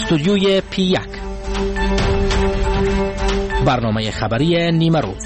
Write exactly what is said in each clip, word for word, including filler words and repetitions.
استودیوی پی یک، برنامه خبری نیمه روز.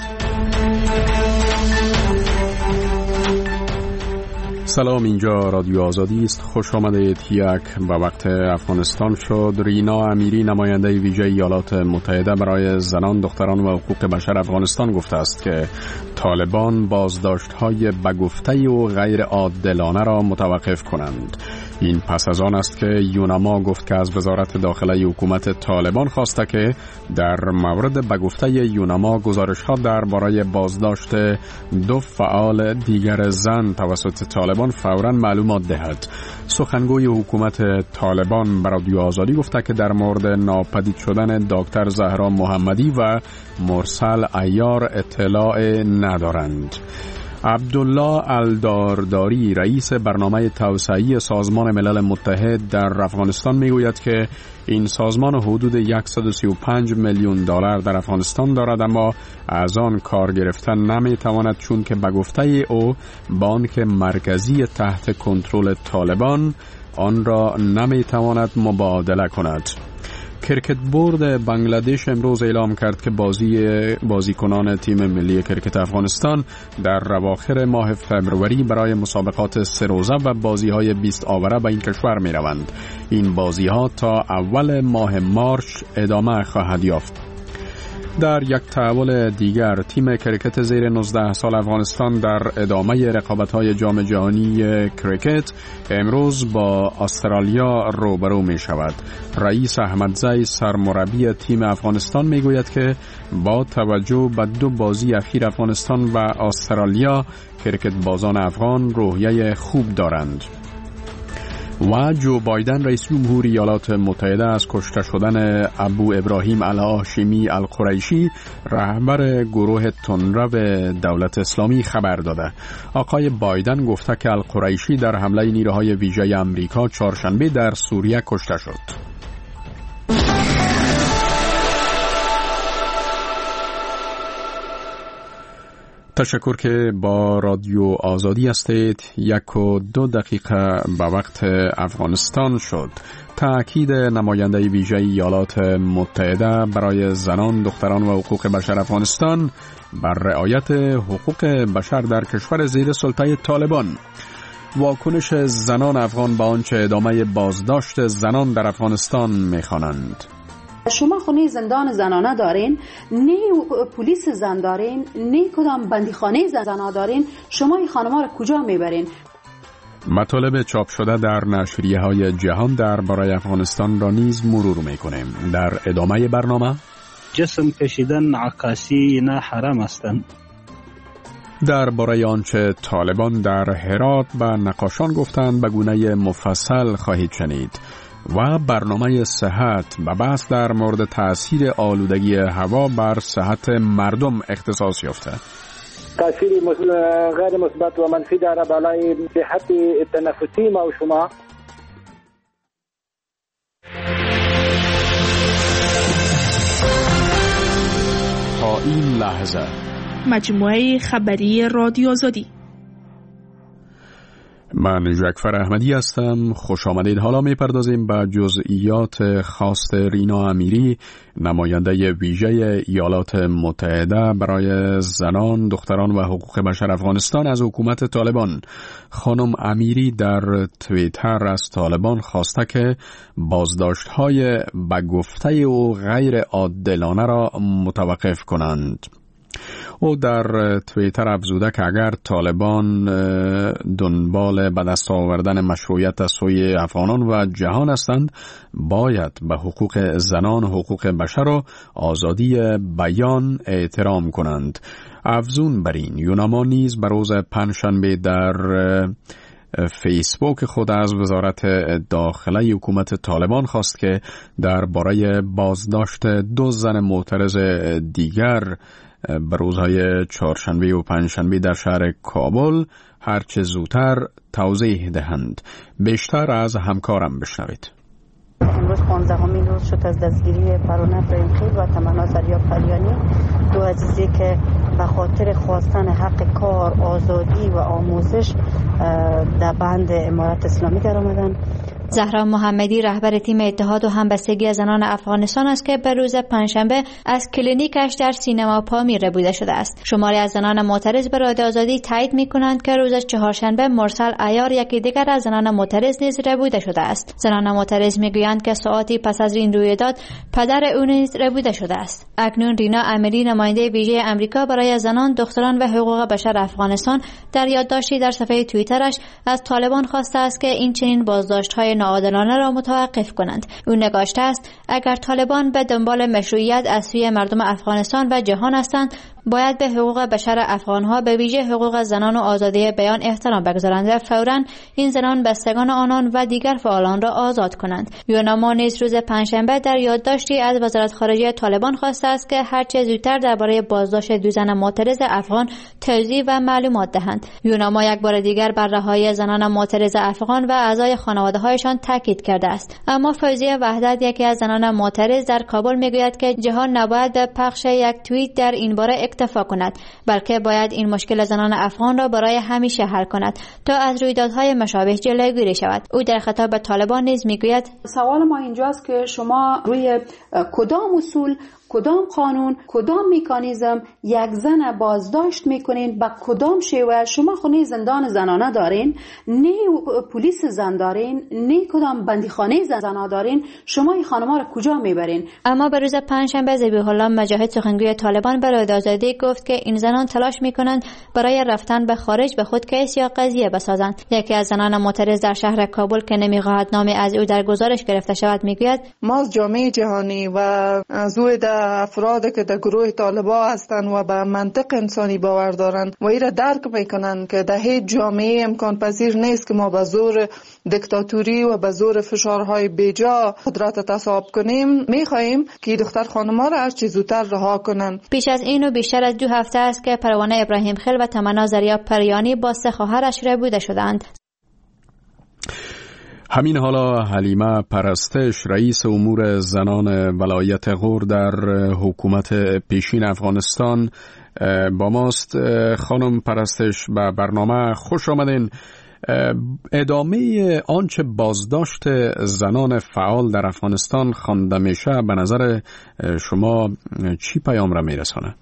سلام، اینجا رادیو آزادی است. خوش آمدید. یک و وقت افغانستان شد. رینا امیری، نماینده ویژه ایالات متحده برای زنان، دختران و حقوق بشر افغانستان گفته است که طالبان بازداشت‌های بگفته و غیر عادلانه را متوقف کنند. این پس از آن است که یوناما گفت که از وزارت داخله حکومت طالبان خواسته که در مورد بگفته یوناما گزارش‌ها درباره بازداشت دو فعال دیگر زن توسط طالبان فوراً معلومات دهد. سخنگوی حکومت طالبان به رادیو آزادی گفته که در مورد ناپدید شدن دکتر زهرا محمدی و مرسل عیار اطلاع ندارند. عبدالله الدارداری، رئیس برنامه توسعه‌ای سازمان ملل متحد در افغانستان میگوید که این سازمان حدود صد و سی و پنج میلیون دلار در افغانستان دارد، اما از آن کار گرفتن نمیتواند چون که به گفته او بانک مرکزی تحت کنترل طالبان آن را نمیتواند مبادله کند. کرکت بورد بنگلادش امروز اعلام کرد که بازی بازیکنان تیم ملی کرکت افغانستان در اواخر ماه فوریه برای مسابقات سه روزه و بازی‌های بیست آوره به این کشور می‌روند. این بازی‌ها تا اول ماه مارس ادامه خواهد یافت. در یک تحول دیگر، تیم کرکت زیر نوزده سال افغانستان در ادامه رقابت‌های جام جهانی کرکت امروز با استرالیا روبرو می شود. رئیس احمدزی، سرمربی تیم افغانستان، می گوید که با توجه به دو بازی اخیر افغانستان و استرالیا، کرکت بازان افغان روحیه خوب دارند. و جو بایدن، رئیس جمهور ایالات متحده، از کشته شدن ابو ابراهیم الهاشمی القریشی، رهبر گروه تندرو دولت اسلامی، خبر داده. آقای بایدن گفته که القریشی در حمله نیروهای ویژه امریکا چهارشنبه در سوریه کشته شد. تشکر که با رادیو آزادی هستید. یک و دو دقیقه به وقت افغانستان شد. تأکید نماینده ویژه ایالات متحده برای زنان، دختران و حقوق بشر افغانستان بر رعایت حقوق بشر در کشور زیر سلطه طالبان. واکنش زنان افغان به آنچه ادامه بازداشت زنان در افغانستان می‌خوانند. شما خونه زندان زنانه دارین، نه پلیس زن دارین، نه کدام بندیخانه زنانه دارین، شما این خانم‌ها را کجا میبرین؟ مطالب چاپ شده در نشریه های جهان درباره افغانستان را نیز مرور میکنیم. در ادامه برنامه جسم کشیدن عکاسی نه حرام هستند. درباره آنچه طالبان در هرات به نقاشان گفتند به گونه مفصل خواهید شنید. و برنامه صحت به بحث در مورد تأثیر آلودگی هوا بر صحت مردم اختصاص یافته. تأثیر غیر مثبت و منفی داره بالای صحت تنفسی ما و شما. تا این لحظه مجموعه خبری رادیو آزادی. من جعفر احمدی هستم. خوش آمدید. حالا میپردازیم به جزئیات خواست رینا امیری، نماینده ویژه ایالات متحده برای زنان، دختران و حقوق بشر افغانستان از حکومت طالبان. خانم امیری در توییتر از طالبان خواسته که بازداشت‌های به گفته او غیر عادلانه را متوقف کنند. او در توییتر افزوده که اگر طالبان دنبال به دست آوردن مشروعیت از سوی افغانان و جهان هستند، باید به حقوق زنان، حقوق بشر و آزادی بیان احترام کنند. افزون بر این، یوناما نیز به روز پنجشنبه در فیسبوک خود از وزارت داخله حکومت طالبان خواست که درباره بازداشت دو زن معترض دیگر به روزهای چهارشنبه و پنجشنبه در شهر کابل هرچه زودتر توضیح دهند. بیشتر از همکارم بشنوید. امروز پانزدهمین روز شد از دستگیری پروانه ابراهیمخیل و تمنا زریا پریانی، دو عزیزی که به خاطر خواستن حق کار، آزادی و آموزش در بند امارت اسلامی در آمدن زهرا محمدی رهبر تیم اتحاد و همبستگی زنان افغانستان است که به روز پنجشنبه از کلینیکش در سینما پامیر ربوده شده است. شماری از زنان معترض به رادیو آزادی تایید می‌کنند که روز چهارشنبه مرسل عیار یکی دیگر از زنان معترض نیز ربوده شده است. زنان معترض می‌گویند که ساعتی پس از این رویداد پدر او نیز ربوده شده است. اکنون رینا امیری نماینده ویژه آمریکا برای زنان، دختران و حقوق بشر افغانستان در یادداشتی در صفحه توییترش از طالبان خواسته است که این چنین بازداشت‌های ناعادلانه را متوقف کنند. او نگاشته است اگر طالبان به دنبال مشروعیت از سوی مردم افغانستان و جهان هستند، باید به حقوق بشر افغان‌ها به ویژه حقوق زنان و آزادی بیان احترام بگذارند و فوراً این زنان بستگان آنان و دیگر فعالان را آزاد کنند. یوناما نیز روز پنجشنبه در یادداشتی از وزارت خارجه طالبان خواسته است که هر چه زودتر درباره بازداشت دو زن معترض افغان توضیح و معلومات دهند. یوناما یک بار دیگر بر رهایی زنان معترض افغان و اعضای خانواده‌هایشان تاکید کرده است. اما فوزیه وحدت، یکی از زنان معترض در کابل، میگوید که جهان نباید به پخش یک توییت در این باره اکتفا کند، بلکه باید این مشکل زنان افغان را برای همیشه حل کند تا از رویدادهای مشابه جلوگیری شود. او در خطاب به طالبان نیز میگوید سوال ما اینجاست که شما روی کدام اصول، کدام قانون، کدام مکانیزم یک زن بازداشت میکنین، با کدام شیوه؟ شما خونه زندان زنانه دارین، نه پلیس زن دارین، نه کدام بندیخانه زنانه دارین. شما این خانم‌ها را کجا میبرین؟ اما به روز پنجشنبه ذبیح الله مجاهد، سخنگوی طالبان، به رادیو آزادی گفت که این زنان تلاش میکنند برای رفتن به خارج به خود کیس یا قضیه بسازند. یکی از زنان معترض در شهر کابل که نمیخواهد نامی از او در گزارش گرفته شود میگوید ما از جامعه جهانی و از افرادی که در گروه طالبان هستند و به منطق انسانی باور دارند و ایره درک میکنند که در هیچ جامعه امکان پذیر نیست که ما به زور دیکتاتوری و به زور فشارهای بیجا قدرت تصاحب کنیم، میخواهیم که دختر خانم‌ها را هر چه زودتر رها کنند. پیش از اینو بیشتر از دو هفته است که پروانه ابراهیم خیل و تمنا زریا پریانی با سه خواهرش ربوده شدند. همین حالا حلیمه پرستش، رئیس امور زنان ولایت غور در حکومت پیشین افغانستان با ماست. خانم پرستش، به برنامه خوش آمدین. ادامه آنچه بازداشت زنان فعال در افغانستان خوانده میشه به نظر شما چی پیام را میرسانه؟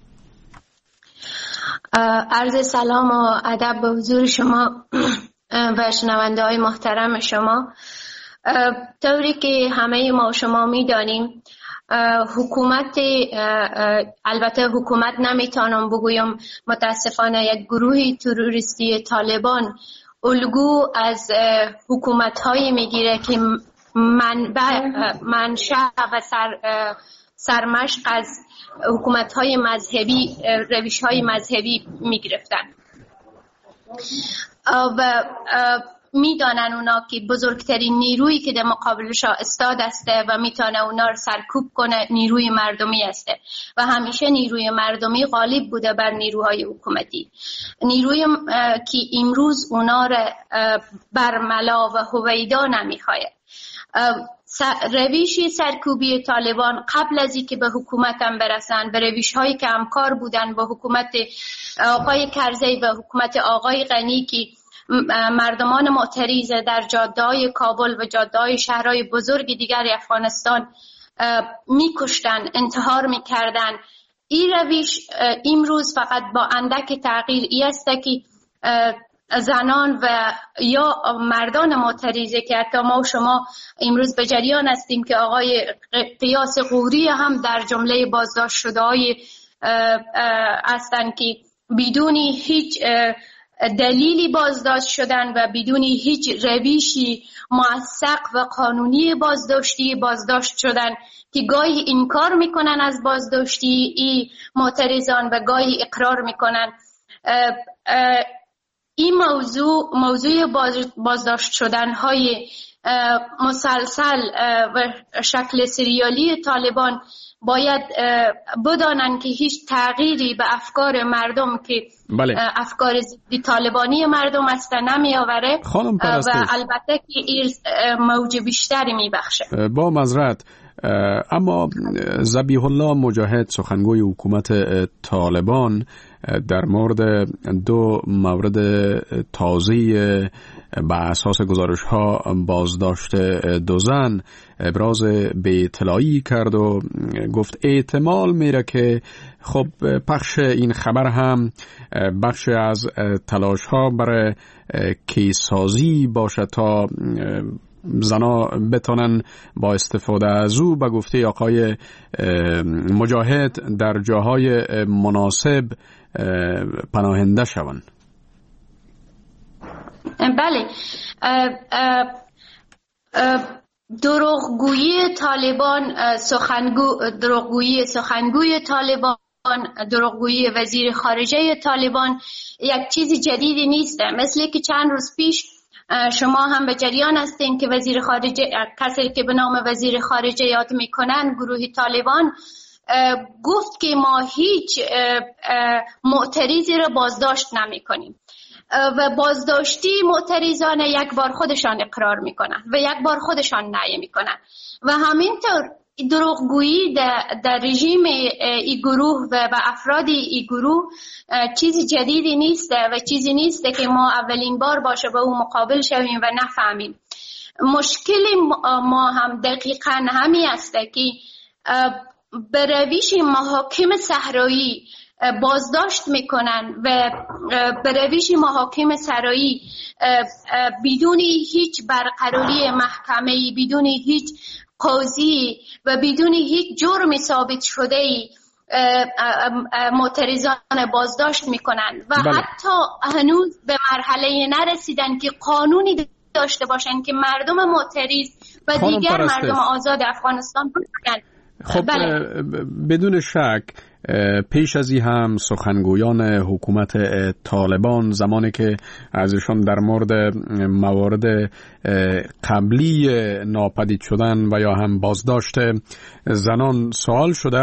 عرض سلام و ادب به حضور شما و شنونده های محترم شما. طوری که همه ما شما میدانیم، حکومت، البته حکومت نمیتونم بگویم، متاسفانه یک گروه تروریستی طالبان الگو از حکومت های میگیره که منبع منشأ و سر سرمشق از حکومت های مذهبی، روش های مذهبی میگرفتن و میدانن اونا که بزرگترین نیرویی که در مقابلشا استاد است و میتونه اونا رو سرکوب کنه نیروی مردمی است و همیشه نیروی مردمی غالب بوده بر نیروهای حکومتی. نیروی که امروز اونا رو برملا و هویدا نمیخواد. رویش سرکوبی طالبان قبل از اینکه به حکومت هم برسن، به رویش هایی که همکار بودن با حکومت آقای کرزی و حکومت آقای غنی که مردمان معترض در جاده‌های کابل و جاده‌های شهرهای بزرگ دیگر افغانستان میکشتن، انتحار میکردن. این رویش امروز فقط با اندک تغییر ای است که زنان و یا مردان معترضه که حتی ما و شما امروز به جریان هستیم که آقای قیاس غوری هم در جمله بازداشت شده های هستند که بدون هیچ دلیلی بازداشت شدن و بدون هیچ روشی موثق و قانونی بازداشتی بازداشت شدن که گاهی انکار میکنن از بازداشتی ای معترضان و گاهی اقرار میکنن. این موضوع موضوع بازداشت شدن های مسلسل و شکل سریالی طالبان باید بدانن که هیچ تغییری به افکار مردم که بله. افکار ضد طالبانی مردم است نمی آوره و البته که این موج بیشتری می بخشه. با معذرت، اما ذبیح الله مجاهد، سخنگوی حکومت طالبان، در مورد دو مورد تازه بر اساس گزارش ها بازداشت دو زن ابراز به اطلاعی کرد و گفت احتمال میره که خب پخش این خبر هم بخش از تلاش ها برای کیسازی باشه تا زنا بتونن با استفاده از او به گفته آقای مجاهد در جاهای مناسب پناهنده شوند. بله، دروغگویی طالبان، سخنگو دروغگویی سخنگوی طالبان، دروغگویی وزیر خارجه طالبان یک چیز جدیدی نیست. مثل که چند روز پیش شما هم به جریان هستین که وزیر خارجه، کسی که به نام وزیر خارجه یاد میکنن گروه طالبان، گفت که ما هیچ معترضی را بازداشت نمی کنیم و بازداشتی معترضان یک بار خودشان اقرار میکنن و یک بار خودشان نهی میکنن و همینطور دروغگویی در, در رژیم ای گروه و به افراد ای گروه چیزی جدیدی نیست و چیزی نیست که ما اولین بار باشه با او مقابل شویم و نفهمیم. مشکل ما هم دقیقا همی است که به روش محاکم صحرایی بازداشت میکنن و به روش محاکم صحرایی بدون هیچ برقراری محکمه‌ای، بدون هیچ قاضی و بدون هیچ جرم ثابت شده‌ای معترضان بازداشت میکنن و بله. حتی هنوز به مرحله نرسیدن که قانونی داشته باشن که مردم معترض و دیگر مردم آزاد افغانستان باشن. خب بله. بدون شک پیش از این هم سخنگویان حکومت طالبان زمانی که ازشان در مورد موارد قبلی ناپدید شدن و یا هم بازداشت زنان سوال شده،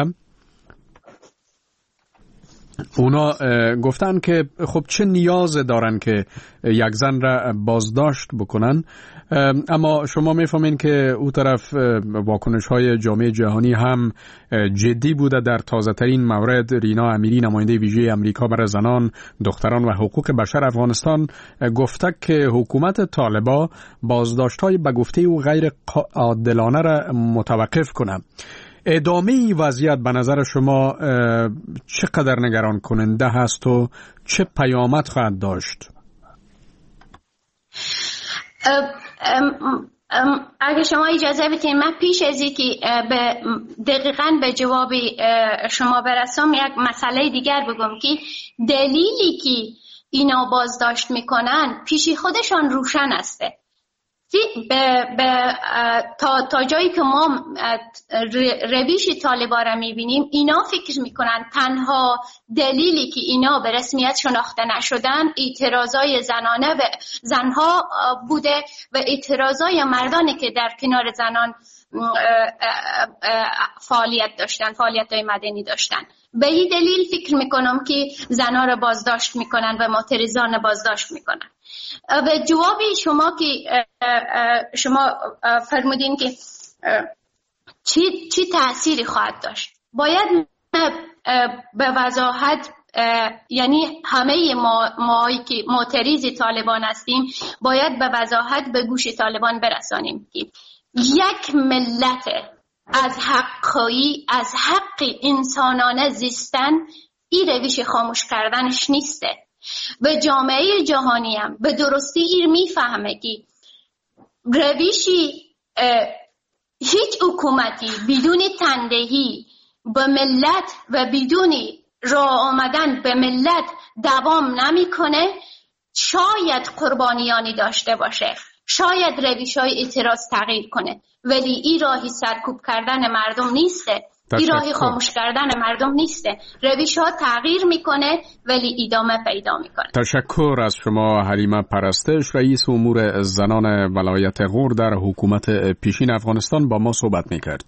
اونا گفتن که خب چه نیاز دارن که یک زن را بازداشت بکنن، اما شما میفهمین که او طرف واکنش های جامعه جهانی هم جدی بوده. در تازه ترین مورد رینا امیری نماینده ویژه امریکا برای زنان، دختران و حقوق بشر افغانستان گفته که حکومت طالبان بازداشت های به گفته او غیر عادلانه را متوقف کنه. ادامه این وضعیت به نظر شما چقدر نگران کننده هست و چه پیامد خواهد داشت؟ اگه شما اجازه بدین من پیش از اینکه به دقیقاً به جواب شما برسم یک مسئله دیگر بگم که دلیلی که اینا بازداشت میکنن پیشی خودشان روشن هسته. به به تا تا جایی که ما روش طالبان را میبینیم اینا فکر میکنن تنها دلیلی که اینا به رسمیت شناخته نشدن اعتراضای زنانه و زنها بوده و اعتراضای مردانی که در کنار زنان فعالیت داشتن، فعالیت‌های مدنی داشتن. به این دلیل فکر میکنم که زنها را بازداشت میکنن و معترضان بازداشت میکنن. و جوابی شما که شما فرمودین که چی چی تأثیری خواهد داشت، باید به وضاحت، یعنی همه ما مایی که معترض طالبان هستیم باید به وضاحت به گوش طالبان برسانیم که یک ملت از حقایی، از حق انسانانه زیستن این روش خاموش کردنش نیسته و جامعه جهانی هم به درستی این میفهمه که روشی هیچ حکومتی بدون تندهی به ملت و بدون راه آمدن به ملت دوام نمیکنه. شاید قربانیانی داشته باشه، شاید روش‌های اعتراض تغییر کنه، ولی این راهی سرکوب کردن مردم نیسته، این راهی خاموش کردن مردم نیسته. روش ها تغییر میکنه ولی ادامه پیدا میکنه. تشکر از شما حلیمه پرستش، رئیس امور زنان ولایت غور در حکومت پیشین افغانستان با ما صحبت میکرد.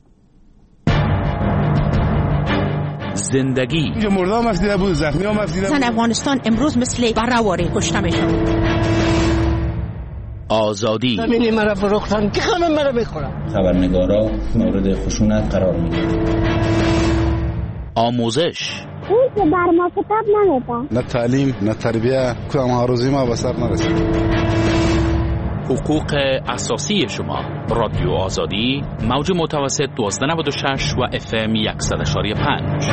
زندگی مردم افزیده بود، زخمی هم افزیده بود. زن افغانستان امروز مثل برهواره کشته میشن. آزادی زمینی مرا فروختن که همه مرا بخورم. خبرنگارا مورد خشونت قرار میگیرند. آموزش این که بر ما کتاب نمیده. نه تعلیم نه تربیه، کدام آرزوی ما به سر نرسید. حقوق اساسی شما. رادیو آزادی، موج متوسط دوازده نود و شش و اف ام صد و پنج.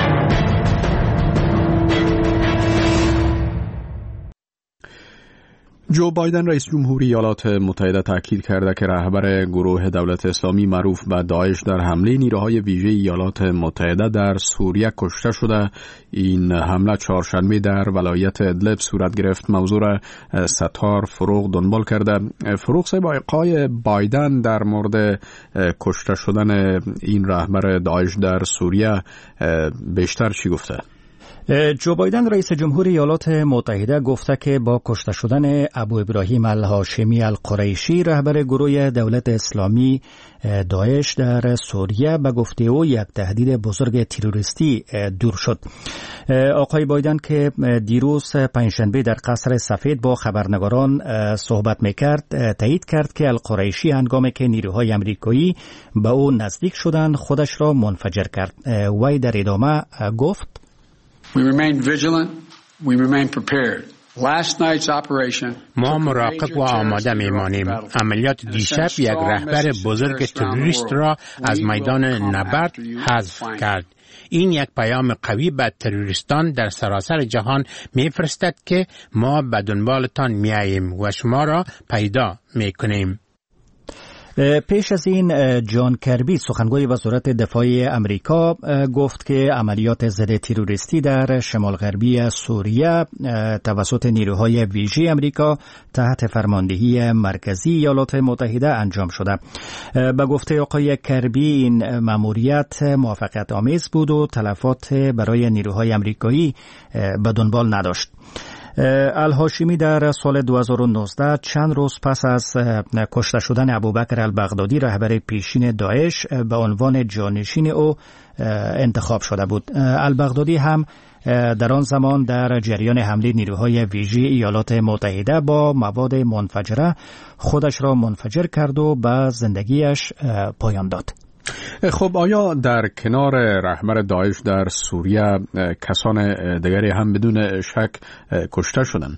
جو بایدن رئیس جمهوری ایالات متحده تاکید کرده که رهبر گروه دولت اسلامی معروف به داعش در حمله نیروهای ویژه ایالات متحده در سوریه کشته شده. این حمله چهارشنبه در ولایت ادلب صورت گرفت. موضوع را ستار فروغ دنبال کرده. فروغ صاحب، آقای بایدن در مورد کشته شدن این رهبر داعش در سوریه بیشتر چی گفته؟ جو بایدن رئیس جمهوری ایالات متحده گفته که با کشته شدن ابو ابراهیم الهاشمی القریشی رهبر گروه دولت اسلامی داعش در سوریه به گفته او یک تهدید بزرگ تروریستی دور شد. آقای بایدن که دیروز پنجشنبه در قصر سفید با خبرنگاران صحبت میکرد تایید کرد که القریشی هنگامی که نیروهای امریکایی به او نزدیک شدند خودش را منفجر کرد. وی در ادامه گفت: We remain vigilant. We remain prepared. Last night's operation. ما مراقب و آماده میمانیم. عملیات دیشب یک رهبر بزرگ تروریست را از میدان نبرد حذف کرد. این یک پیام قوی به تروریستان در سراسر جهان میفرستد که ما به دنبالتان میاییم و شما را پیدا میکنیم. پیش از این جان کربی سخنگوی وزارت دفاع امریکا گفت که عملیات ضد تروریستی در شمال غربی سوریه توسط نیروهای ویژه امریکا تحت فرماندهی مرکزی ایالات متحده انجام شده. به گفته آقای کربی این مأموریت موفقیت آمیز بود و تلفات برای نیروهای امریکایی به دنبال نداشت. الهاشمی در سال دو هزار و نوزده چند روز پس از کشته شدن ابوبکر البغدادی رهبر پیشین داعش به عنوان جانشین او انتخاب شده بود. البغدادی هم در آن زمان در جریان حمله نیروهای ویژه ایالات متحده با مواد منفجره خودش را منفجر کرد و به زندگیش پایان داد. خب آیا در کنار رهبر داعش در سوریه کسان دیگری هم بدون شک کشته شدند؟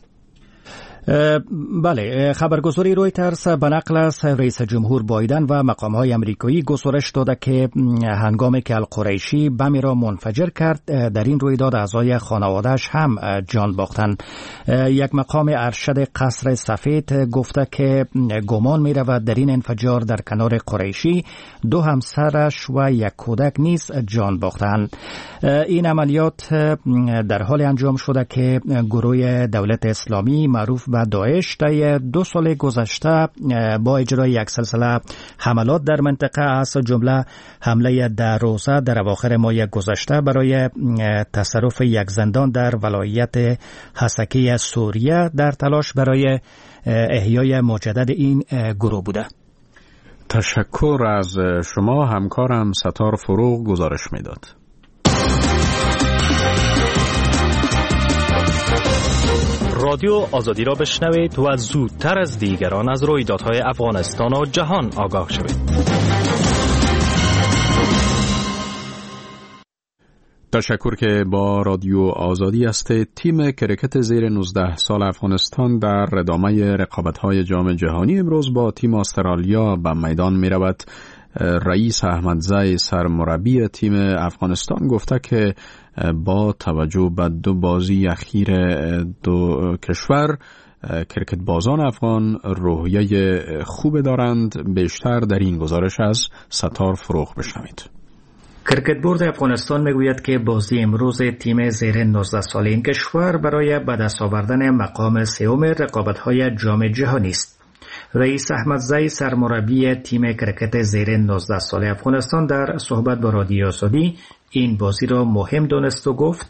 بله، خبرگزاری رویترز به نقل از رئیس جمهور بایدن و مقام‌های امریکایی گزارش داده که هنگامی که القریشی بمی را منفجر کرد در این رویداد اعضای خانواده‌اش هم جان باختند. یک مقام ارشد قصر سفید گفته که گمان می‌رود در این انفجار در کنار قریشی دو همسرش و یک کودک نیز جان باختند. این عملیات در حال انجام شده که گروه دولت اسلامی معروف و داعش در دو سال گذشته با اجرای یک سلسله حملات در منطقه از جمله حمله در روزه در اواخر ماه گذشته برای تصرف یک زندان در ولایت حسکی سوریه در تلاش برای احیای مجدد این گروه بوده. تشکر از شما. همکارم ستار فروغ گزارش میداد. رادیو آزادی را بشنوید و زودتر از دیگران از رویدادهای افغانستان و جهان آگاه شوید. تشکر که با رادیو آزادی است. تیم کرکت زیر نوزده سال افغانستان در ادامه رقابت‌های جام جهانی امروز با تیم استرالیا به میدان می رود. رئیس احمدزی سرمربی تیم افغانستان گفته که با توجه به دو بازی اخیر دو کشور کرکت بازان افغان روحیه خوب دارند. بیشتر در این گزارش از ستار فروغ بشنوید. کرکت بورد افغانستان میگوید که بازی امروز تیم زیر نوزده ساله این کشور برای به دست آوردن مقام سوم رقابت‌های جام جهانی است. رئیس احمدزی سرمربی تیم کرکت زیر نوزده ساله افغانستان در صحبت با رادیو آزادی این بازی را مهم دانست و گفت: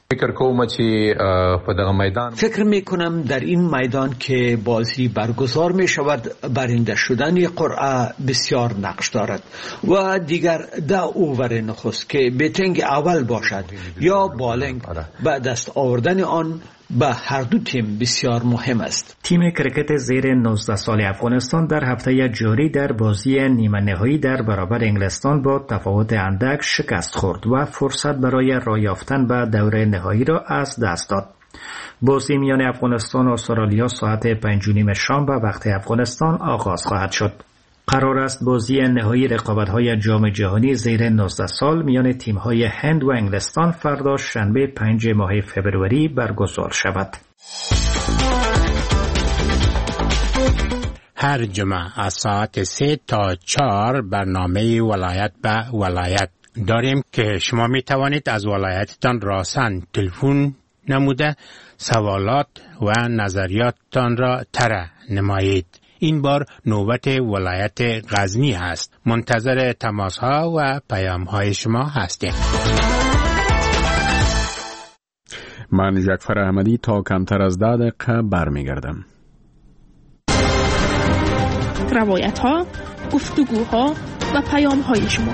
فکر می کنم در این میدان که بازی برگزار می شود برنده شدن قرعه بسیار نقش دارد و دیگر ده اوور نخست که بیتینگ اول باشد یا بالینگ به دست آوردن آن به هر دو تیم بسیار مهم است. تیم کرکت زیر نوزده سال افغانستان در هفته جاری در بازی نیمه نهایی در برابر انگلستان با تفاوت اندک شکست خورد و فرصت فرصت برای راه یافتن به دوره نهایی را از دست داد. بازی میان افغانستان و استرالیا ساعت پنج و نیم شام به وقت افغانستان آغاز خواهد شد. قرار است بازی نهایی رقابت‌های جام جهانی زیر نوزده سال میان تیم‌های هند و انگلستان فردا شنبه پنج ماه فوریه برگزار شود. هر جمعه از ساعت سه تا چهار برنامه ولایت به ولایت داریم که شما می توانید از ولایتتان راسن تلفن نموده سوالات و نظریاتتان را طرح نمایید. این بار نوبت ولایت غزنی هست. منتظر تماس ها و پیام های شما هستیم. من جعفر احمدی تا کمتر از ده دقیقه برمیگردم. روایت ها، گفتگوها و پیام های شما.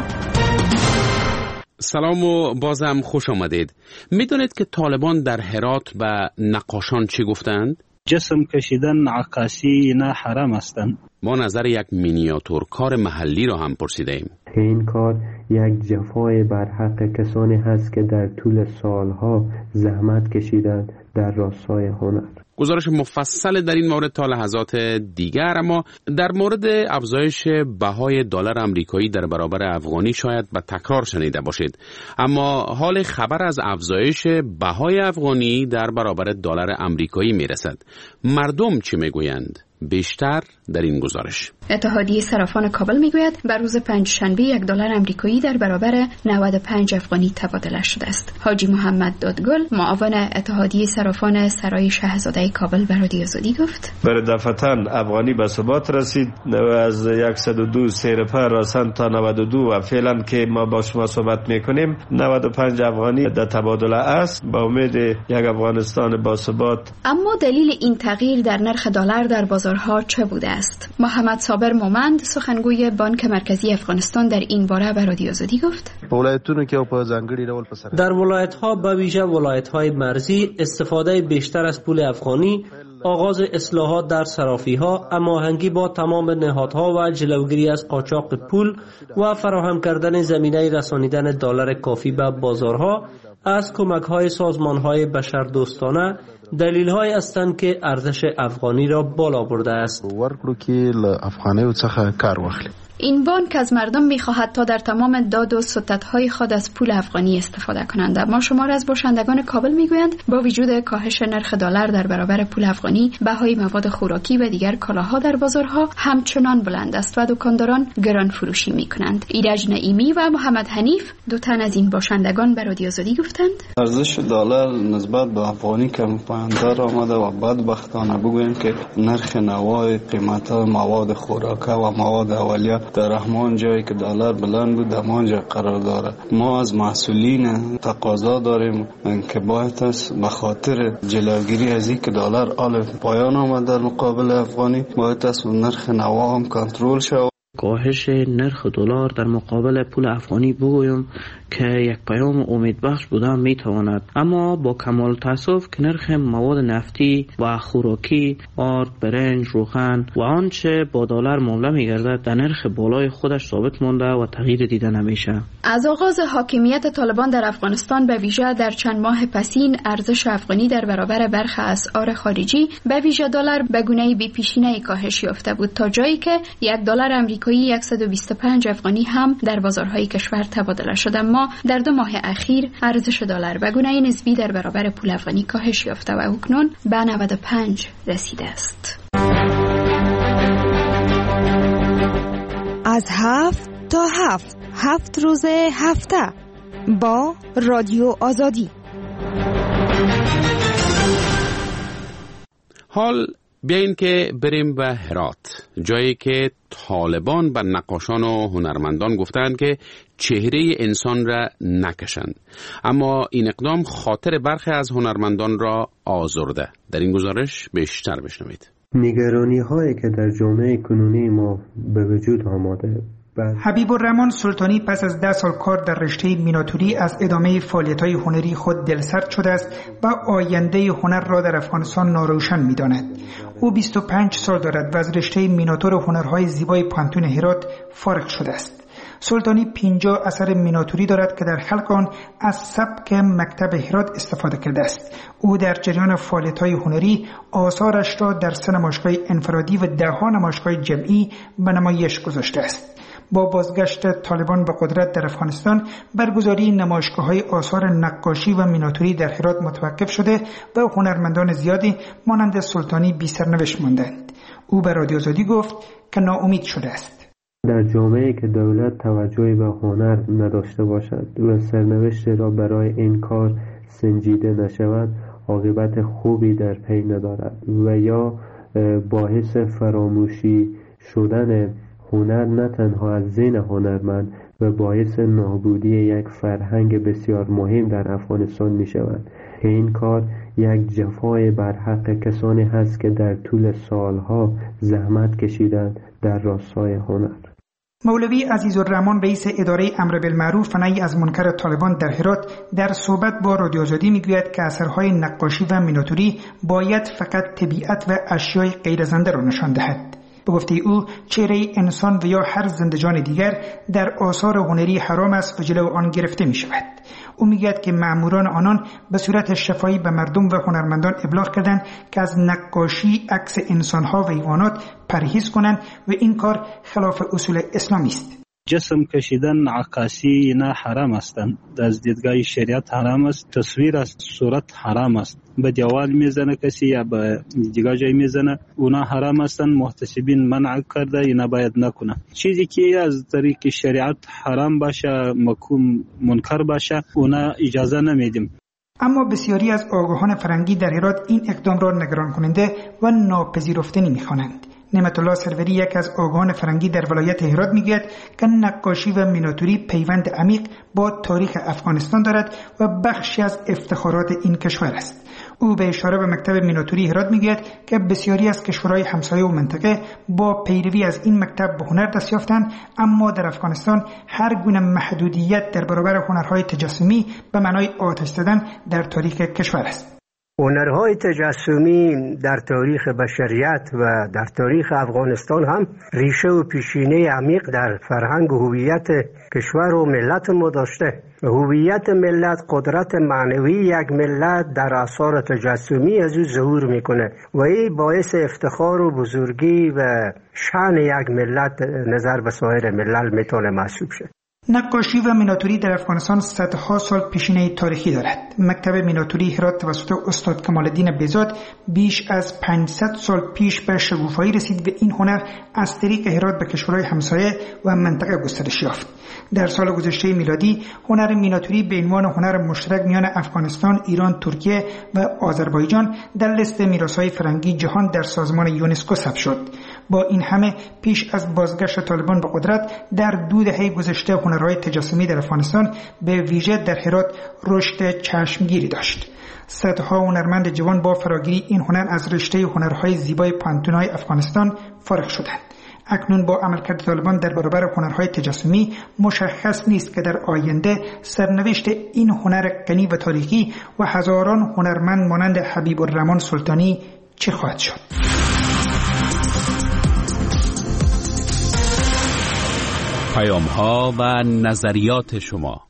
سلام و بازم خوش آمدید. میدونید که طالبان در هرات به نقاشان چی گفتند؟ جسم کشیدن عکاسی نه حرام هستند. ما نظر یک مینیاتور کار محلی را هم پرسیدیم. این کار یک جفای بر حق کسانی هست که در طول سالها زحمت کشیدند در راستای هنر. گزارش مفصل در این مورد تا لحظات دیگر. اما در مورد افزایش بهای دلار آمریکایی در برابر افغانی شاید به تکرار شنیده باشید، اما حال خبر از افزایش بهای افغانی در برابر دلار آمریکایی میرسد. مردم چی میگویند؟ بیشتر در این گزارش. اتحادیه صرافان کابل میگوید بر روز پنجشنبه یک دلار آمریکایی در برابر نود و پنج افغانی تبادله شده است. حاجی محمد دادگل، معاون اتحادیه صرافان سرای شاهزاده کابل، به رادیو آزادی گفت: بر دفتن افغانی به ثبات رسید از صد و دو سیرپه راسن تا نود و دو و فعلا که ما با شما صحبت میکنیم نود و پنج افغانی در تبادله است. با امید یک افغانستان با ثبات. اما دلیل این تغییر در نرخ دلار در بازارها چه بوده است؟ محمد صابر مومند، سخنگوی بانک مرکزی افغانستان، در این باره به رادیو آزادی گفت: ولایتونه که په ځانګړي ډول په سر در ولایت‌ها به ویژه ولایت‌های مرزی استفاده بیشتر از پول افغانی، آغاز اصلاحات در صرافی‌ها، هماهنگی با تمام نهادها و جلوگیری از قاچاق پول و فراهم کردن زمینه رسانیدن دلار کافی به بازارها از کمک‌های سازمان‌های بشردوستانه دلیل‌های هستند که ارزش افغانی را بالا برده است. ورکړو کې له افغانیو څخه کار واخلي. این بانک از مردم می‌خواهد تا در تمام داد و ستدهای خود از پول افغانی استفاده کنند. اما شمار از باشندگان کابل میگویند با وجود کاهش نرخ دلار در برابر پول افغانی، بهای مواد خوراکی و دیگر کالاها در بازارها همچنان بلند است و دکانداران گران فروشی می‌کنند. ایرج نعیمی و محمد حنیف، دو تن از این باشندگان، به رادیو آزادی گفتند: ارزش دلار نسبت به افغانی کم پایین‌تر آمده و بدبختانه بگوییم که نرخ نوای قیمت مواد خوراکی و مواد اولیه در همان جایی که دلار بلند بود همانجا قرار داره. ما از مسئولین تقاضا داریم که باید است به خاطر جلوگیری از این که دلار آل پایان آمد در مقابل افغانی، باید است نرخ نوا هم کنترل شود. کاهش نرخ دلار در مقابل پول افغانی بگویم که یک پیام امیدبخش بوده میتواند، اما با کمال تاسف که نرخ مواد نفتی و خوراکی، آرد، برنج، روغن و آنچه با دلار معامله میگردد در نرخ بالای خودش ثابت مانده و تغییر دیده نمیشه. از آغاز حاکمیت طالبان در افغانستان به ویژه در چند ماه پسین، ارزش افغانی در برابر برخی اسعار خارجی به ویژه دلار به گونه بی پیشینه‌ای کاهش یافته بود تا جایی که یک دلار آمریکایی صد و بیست و پنج افغانی هم در بازارهای کشور تبادله شد. اما در دو ماه اخیر ارزش دلار به گونه نسبی در برابر پول افغانی کاهش یافته و اکنون به نود و پنج رسیده است. از هفت تا هفت هفت روز هفته با رادیو آزادی. حال بیاین که بریم به هرات، جایی که طالبان بر نقاشان و هنرمندان گفتند که چهره انسان را نکشند، اما این اقدام خاطر برخی از هنرمندان را آزرده. در این گزارش بیشتر بشنوید. نگرانی هایی که در جامعه کنونی ما به وجود آمده. حبیب الرحمن سلطانی پس از ده سال کار در رشته میناتوری از ادامه فعالیت‌های هنری خود دلسرد شده است و آینده هنر را در افغانستان ناروشن می‌داند. او بیست و پنج سال دارد و از رشته میناتور هنرهای زیبای پانتون هرات فارغ شده است. سلطانی پنجاه اثر میناتوری دارد که در خلق آن از سبک مکتب هرات استفاده کرده است. او در جریان فعالیت‌های هنری آثارش را در سه نمایشگاه انفرادی و ده‌ها نمایشگاه جمعی به نمایش گذاشته است. با بازگشت طالبان به قدرت در افغانستان، برگزاری نمایشگاه‌های آثار نقاشی و میناتوری در هرات متوقف شده و هنرمندان زیادی مانند سلطانی بی سرنوشت ماندند. او به رادیو آزادی گفت که ناامید شده است. در جامعه‌ای که دولت توجهی به هنر نداشته باشد و سرنوشت را برای این کار سنجیده نشود، عاقبت خوبی در پی ندارد و یا باعث فراموشی شدن هنر نه تنها از ذهن هنرمند و باعث نابودی یک فرهنگ بسیار مهم در افغانستان می شود. این کار یک جفای بر حق کسانی هست که در طول سالها زحمت کشیدند در راستای هنر. مولوی عزیزالرحمن رئیس اداره امر بالمعروف و نهی از منکر طالبان در هرات در صحبت با رادیو آزادی میگوید که اثرهای نقاشی و میناتوری باید فقط طبیعت و اشیای غیر زنده را نشان دهد. به گفته او چهره انسان و یا هر زنده جان دیگر در آثار هنری حرام است و جلو آن گرفته می شود. او میگوید که مأموران آنان به صورت شفاهی به مردم و هنرمندان ابلاغ کردند که از نقاشی عکس انسانها و حیوانات پرهیز کنند و این کار خلاف اصول اسلامی است. جسم کشیدن، عکاسی اینا حرام هستند. از دیدگاه شریعت حرام است. تصویر از صورت حرام است. به دیوال میزنه کسی یا به دیگه جای میزنه، اونا حرام هستند. محتسبین منع کرده، اینا باید نکنه. چیزی که از طریق شریعت حرام باشه، مکروه منکر باشه، اونا اجازه نمیدیم. اما بسیاری از آگاهان فرنگی در هرات این اقدام را نگران کننده و ناپذیرفتنی میخوانند. نعمت الله سروری، یک از آگاهان فرنگی در ولایت هرات، میگوید که نقاشی و میناتوری پیوند عمیق با تاریخ افغانستان دارد و بخشی از افتخارات این کشور است. او به اشاره به مکتب میناتوری هرات میگوید که بسیاری از کشورهای همسایه و منطقه با پیروی از این مکتب به هنر دست یافتند، اما در افغانستان هر گونه محدودیت در برابر هنرهای تجسمی به معنای آتش زدن در تاریخ کشور است. هنرهای تجسمی در تاریخ بشریت و در تاریخ افغانستان هم ریشه و پیشینه عمیق در فرهنگ و هویت کشور و ملت ما داشته. هویت ملت، قدرت معنوی یک ملت در آثار تجسمی از او ظهور میکنه و این باعث افتخار و بزرگی و شأن یک ملت نظر به سایر ملل میتونه محسوب شه. نقاشی و میناتوری در افغانستان صدها سال پیشینه تاریخی دارد. مکتب میناتوری هرات توسط استاد کمال الدین بهزاد بیش از پانصد سال پیش به شکوفایی رسید و این هنر از طریق هرات به کشورهای همسایه و منطقه گسترش یافت. در سال گذشته میلادی هنر میناتوری به عنوان هنر مشترک میان افغانستان، ایران، ترکیه و آذربایجان در لیست میراث‌های فرهنگی جهان در سازمان یونسکو ثبت شد. با این همه پیش از بازگشت طالبان به قدرت در دو دهه گذشته هنرهای تجسمی در افغانستان به ویژه در هرات رشد چشمگیری داشت. صدها هنرمند جوان با فراگیری این هنر از رشته هنرهای زیبای پانتون‌های افغانستان فارغ شدند. اکنون با عملکرد طالبان در برابر هنرهای تجسمی مشخص نیست که در آینده سرنوشت این هنر غنی و تاریخی و هزاران هنرمند مانند حبیب الرحمن سلطانی چه خواهد شد. پیام ها و نظریات شما.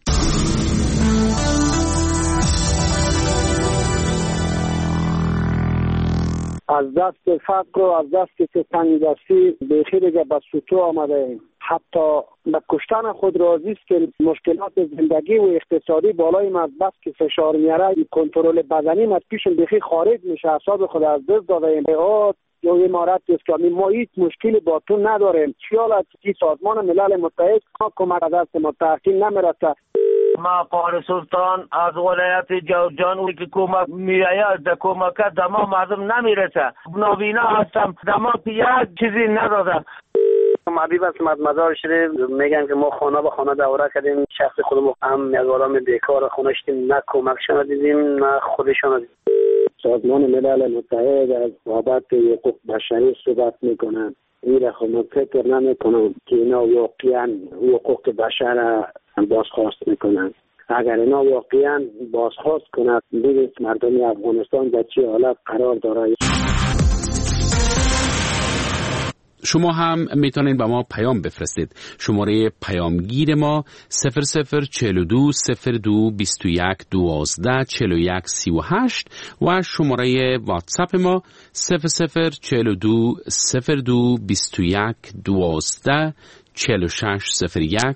از دست فقر و از دست تنگدستی بیخی دیگه به سطوح آمده ایم. حتی به کشتن خود راضی است که مشکلات زندگی و اقتصادی بالای ما از بس که فشار میاره، کنترل بدنی ما پیشون بیخی خارج میشه، اعصاب خود از دست داده ایم. یا امارت اسلامی ما هیچ مشکلی با تو نداریم. خیالت که سازمان ملل متحد کمک از دست ما تحقیم نمیرسه. ما قهر سلطان از ولایت جوزجان و که کمک میآید در کمکت دما مردم نمیرسه. نابینا هستم، دما یک چیزی ندادم. حبیب از مدار شریف میگن که ما خانه به خانه دوره کردیم، شخص خودمون هم یک آدم بیکار خونه شدیم، نه کمکشان دیدیم نه خودشان دیدیم. سازمان ملل متحد از بابت حقوق بشری صحبت میکنن. این را خود فکر نمیکنم که اینا واقعا حقوق بشر بازخواست میکنن. اگر اینا واقعا بازخواست کنند، ببینید مردم افغانستان در چه حالت قرار داره. شما هم میتونید به ما پیام بفرستید. شماره پیامگیر ما صفر صفر چهل و دو صفر دو بیست و یک دوازده چهل و یک سی و هشت و شماره واتساپ ما صفر صفر چهل و دو صفر دو بیست و یک دوازده چهل و شش صفر یک.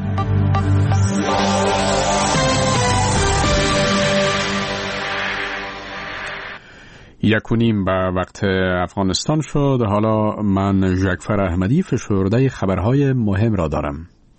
یک و نیم به وقت افغانستان شد. حالا من ژکفر احمدی فشرده خبرهای مهم را دارم.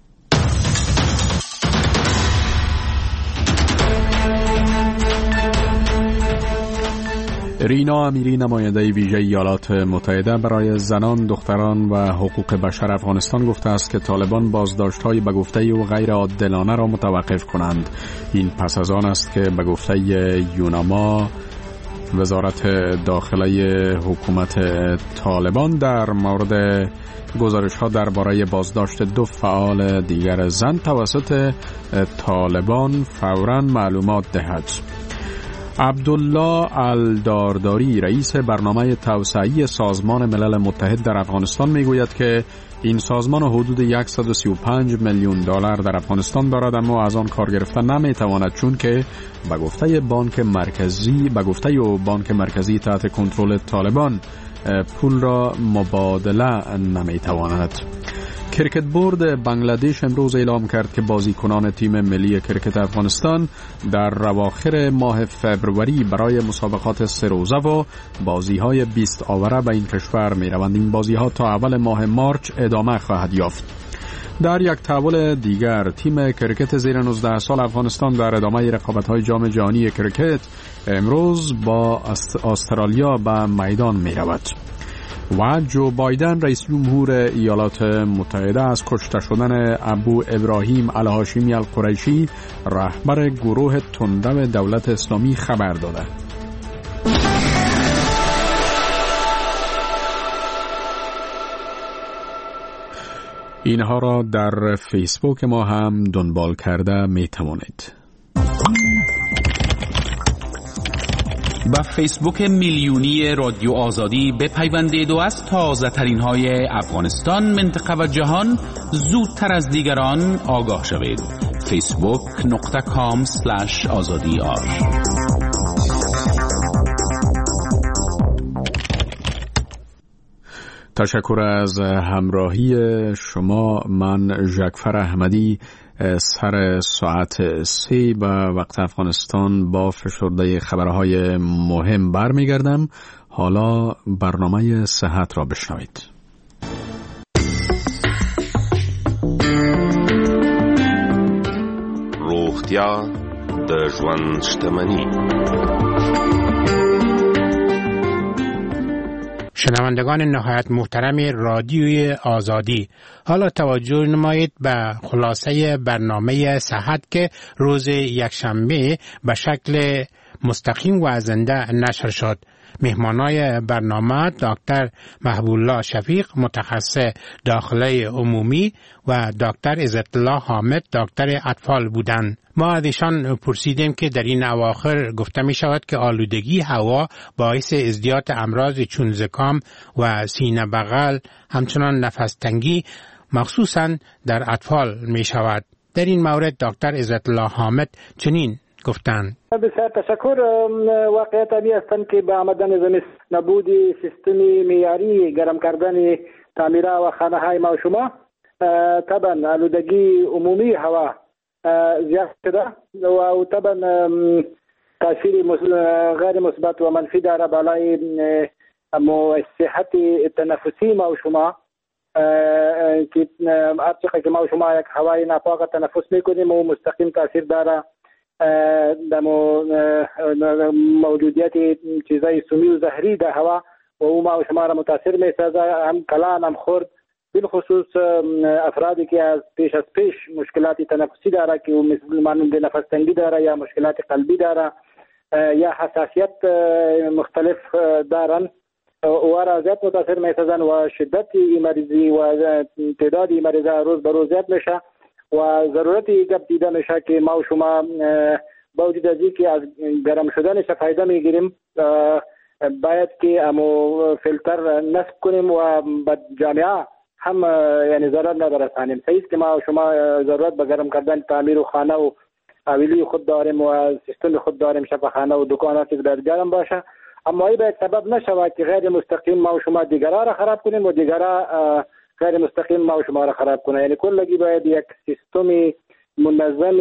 رینا امیری نماینده ویژه ایالات متحده برای زنان، دختران و حقوق بشر افغانستان گفته است که طالبان بازداشت‌های به گفته او غیر عادلانه را متوقف کنند. این پس از آن است که به گفته یوناما وزارت داخلی حکومت طالبان در مورد گزارش‌ها درباره بازداشت دو فعال دیگر زن توسط طالبان فوراً معلومات دهد. عبدالله الدارداری رئیس برنامه توسعه‌ای سازمان ملل متحد در افغانستان میگوید که این سازمان حدود صد و سی و پنج میلیون دلار در افغانستان دارد، اما از آن کار گرفتن نمیتواند، چون که به گفته بانک مرکزی به گفته و بانک مرکزی تحت کنترل طالبان پول را مبادله نمیتواند. کرکت بورد بنگلادش امروز اعلام کرد که بازیکنان تیم ملی کرکت افغانستان در اواخر ماه فبروری برای مسابقات سه روزه و بازی‌های بیست آوره به این کشور می‌روند. این بازی‌ها تا اول ماه مارچ ادامه خواهد یافت. در یک تحول دیگر، تیم کرکت زیر نوزده سال افغانستان در ادامه رقابت‌های جام جهانی کرکت امروز با استرالیا به میدان می‌رود. و جو بایدن رئیس جمهور ایالات متحده از کشته شدن ابو ابراهیم الهاشمی القریشی رهبر گروه تندرو دولت اسلامی خبر داده. اینها را در فیسبوک ما هم دنبال کرده می توانید. با فیسبوک میلیونی رادیو آزادی بپیوندید و از تازه ترین های افغانستان، منطقه و جهان زودتر از دیگران آگاه شوید. فیسبوک نقطه کام سلش آزادی آر. تشکر از همراهی شما. من ژکفر احمدی سر ساعت سه به وقت افغانستان با فشرده خبرهای مهم برمیگردم. حالا برنامه صحت را بشنوید. روغتیا د ژوند شتمنی. شنوندگان نهایت محترم رادیوی آزادی، حالا توجه نمایید به خلاصه برنامه صحت که روز یکشنبه به شکل مستقیم و زنده نشر شد. مهمانای برنامه دکتر محبوبالله شفیق متخصص داخله عمومی و دکتر عزت الله حامد دکتر اطفال بودند. ما از ایشان پرسیدیم که در این اواخر گفته می شود که آلودگی هوا باعث ازدیاد امراض چون زکام و سینه بغل همچنان نفس تنگی مخصوصا در اطفال می شود. در این مورد دکتر عزت الله حامد چنین گفتند: بسیار تشکر. واقعیت طبیعی هستند که به آمدن زمستان نبود سیستم معیاری گرم کردن تعمیره و خانه های ما و شما، طبعا آلودگی عمومی هوا زیاد شده و طبعا تاثیر غیر مثبت و منفی داره بالای صحت تنفسی ما و شما، که هر چقدر که ما و شما یک هوای ناپاک تنفس میکنیم و مستقیم تاثیر داره در موجودیت چیزای سمی و زهری در هوا و او ما و شما را متاثر میسازه، هم کلان هم خرد، بالخصوص افرادی که از پیش از پیش مشکلات تنفسی داره که او مثل مانند نفس تنگی داره یا مشکلات قلبی داره یا حساسیت مختلف دارن و را زیاد متاثر میسازن و شدت مریضی و تعداد مریضا روز به روز زیاد میشه و ضرورتی گپ دیده میشه که ما و شما با وجود از اینکه از گرم شدنش فایده میگیریم باید که امو فیلتر نصب کنیم و به جامعه هم یعنی ضرر نبرسانیم. صحیح که ما و شما ضرورت به گرم کردن تعمیر و خانه و حویلی خود داریم و سیستم خود داریم، شفاخانه و دکانات که باید گرم باشه، اما این باید سبب نشود که غیر مستقیم ما و شما دیگرها را خراب کنیم و دیگرها غیر مستقیم ما و شما را خراب کنه. یعنی کلگی باید یک سیستم منظم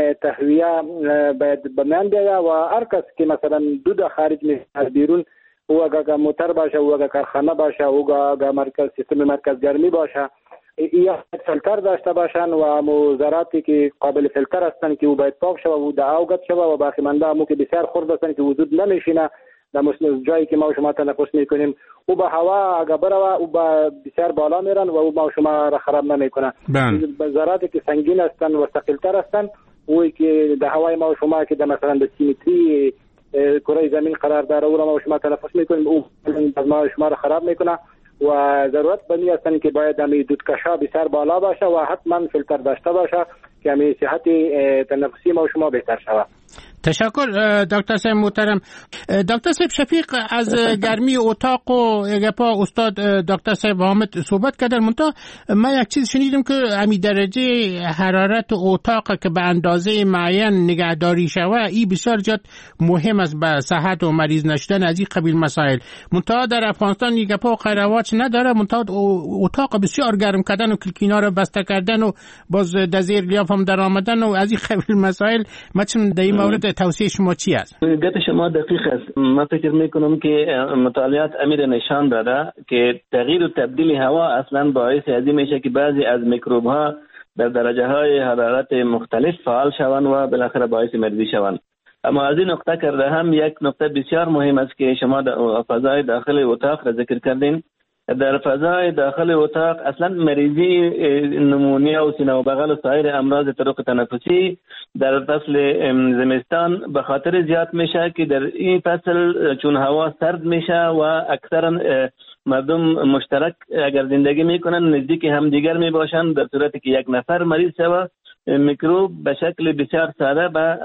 تهویه باید بمیان بیاید و هر کس که مثلا دود خارج می از بیرون او اگر موتر باشه او اگر کارخانه باشه او اگر مرکز سیستم مرکز گرمی باشه یا فیلتر داشته باشن و موزراتی که قابل فیلتر هستن که او باید پاک شود و دعاوگت شود و باقی مانده همو که بسیار خرد هستن که وجود نمیشینه در جایی که ما و شما تنفس میکنیم او به هوا اگر بروه او به بسیار بالا میرن و او ما و شما را خراب نمیکنه. ذراتی که سنگین هستن و ثقیل‌تر هستن اوی که در هوای ما و شما که در مثلا به سیمتری کره زمین قرار داره او را ما و شما تنفس میکنیم او ما و شما را خراب میکنه و ضرورت بنی هستن که باید همی دودکشا بسیار بالا باشه و حتما فیلتر داشته باشه که همی صحت تنفسی ما و شما بهتر شود. تشکر دکتر صاحب محترم. دکتر صاحب شفیق از گرمی اتاق و گپا استاد دکتر صاحب حامد صحبت کردن، منتها من یک چیز شنیدم که امی درجه حرارت اتاق که به اندازه معین نگهداری شوه ای بسیار جد مهم است به صحت و مریض نشدن از این قبیل مسائل. منتها در افغانستان یک گپا و خیرواچ نداره، منتها اتاق بسیار گرم کردن و کلکینا رو بسته کردن و باز در زیر لیاف هم در آمدن و از این قبیل مسائل مثلا در این مورد توصیه شما چی است؟ گپ شما دقیق است. من فکر میکنم که مطالعات امیر نشان داده که تغییر و تبدیل هوا اصلا باعث ازی میشه که بعضی از میکروب ها در درجه های حرارت مختلف فعال شوند و بالاخره باعث مریضی شوند. اما از این نقطه کرده هم یک نقطه بسیار مهم است که شما فضای داخل اتاق را ذکر کردین. در فضای داخل اتاق اصلا مریضی نمونیا و سینه و بغل و سایر امراض طرق تنفسی در فصل زمستان به خاطر زیاد میشه که در این فصل چون هوا سرد میشه و اکثرا مردم مشترک اگر زندگی میکنن نزدیک همدیگر میباشن، در صورتی که یک نفر مریض شود میکروب به شکل بسیار ساده به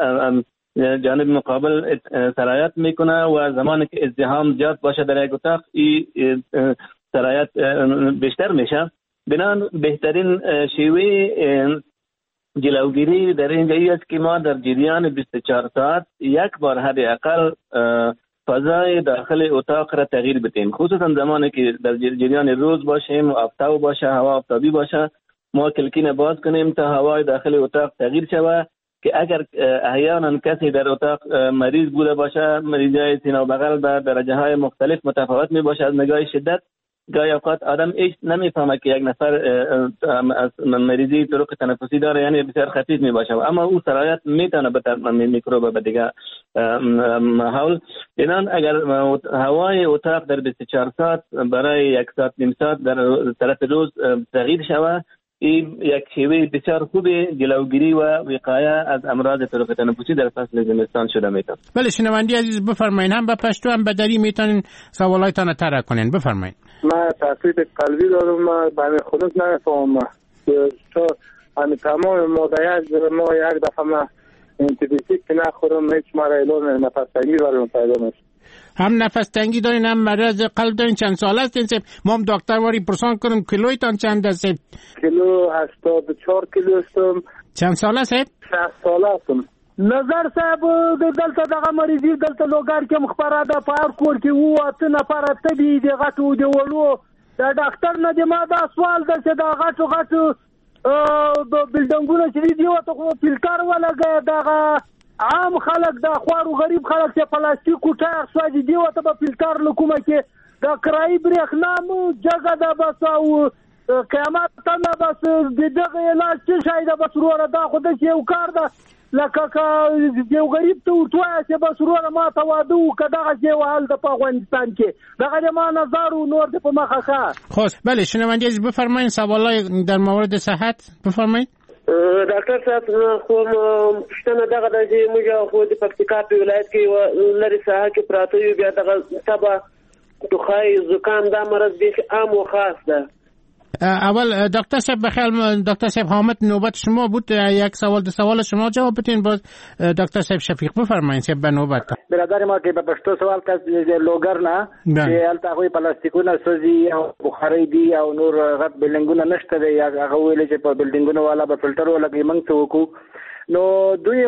جانب مقابل سرایت میکنه و زمانی که ازدحام زیاد باشه در یک اتاق این سرایت بیشتر میشه. بنان بهترین شیوه جلوگیری در اینجایی است که ما در جریان بیست و چهار ساعت یک بار حداقل فضای داخل اتاق را تغییر بدیم، خصوصا زمانی که در جریان روز باشیم و آفتاب باشه، هوا آفتابی باشه، ما کلکین باز کنیم تا هوای داخل اتاق تغییر شود که اگر احیانا کسی در اتاق مریض بوده باشه، مریضای سینه و بغل در درجه های مختلف متفاوت می باشه از نگاه شدت، گاهی اوقات آدم ایش نمیفهمه که یک نفر از مریضی طرق تنفسی داره، یعنی بسیار خفیف می باشه، اما او سرایت میتونه به میکروب به دیگه حول. اینان اگر هوای اتاق در بیست و چهار ساعت برای یک ساعت نیم ساعت در طرف روز تغییر شود، این یک شیوه بسیار خوب جلوگیری و وقایه از امراض طرق تنفسی در فصل زمستان شده میتونه. بله شنوندی عزیز بفرمایید، هم به پشتو هم به دری میتونین سوالایتان طرح کنین، بفرمایید. من تفریط قلبی دارم، من به همین خودت نمیفهمم تو همین تمام موضوعیت ما یک دفعه من انتیبیوتیک که نخورم هیچ مرا اعلان نفس تنگی برام پیدا میشه. هم نفس تنگی دارین هم مرض قلب دارین. چند سال است این؟ ما هم دکتر واری پرسان کنم کیلویتان چند است؟ کیلو هشتاد و چهار کیلو هستم. چند سال است؟ شصت سال هستم. نظر صاحب دلته دغه مریضی دلته لوګر کې مخبره ده په هر کور کې وو اته نفره تبي د غټو د ولو د ډاکټر نه د ما دا سوال ده چې دا غټو غټو د بلډنګونو چې دی او ته فلټر ولګي دغه عام خلک د خوارو غریب خلک چې پلاستیک کوټه سوځي دی او ته په فلټر لکومه کې د کرای برېښنا مو جګه ده بس او قیامت ته بس دغه علاج چې شاید بس وروره دا خو د یو کار ده لکه یو غریب ته ورتوه چې بس وروره ما ته واده وکړه دغه چې وهل د په افغانستان کې دغه د ما نظر و نور د په مخه ښه. خب بله شنوندی عزیز بفرمایید سوالای در مورد صحت بفرمایید. ډاکټر صاحب خو پوښتنه دغه ده چې موږ خو د پکتیکا په ولایت کې لرې ساحه کې پراته یو، بیا دغه تبه ټوخی زکام دا مرض بیخي عام و خاص ده. اول دکتر صاحب بخیر، دکتر صاحب حامد نوبت شما بود، یک سوال دو سوال شما جواب بدین، باز دکتر صاحب شفیق بفرمایید صاحب به نوبت. برادر ما که په پښتو سوال کوي لوګر نه چې الته هغه پلاستیکونه سوزي او بخاري دي او نور غټ بلډینګونه نشته دی، هغه ویل چې په بلډینګونو والا به فلټر ولګي موږ ته وکړو. نو دوی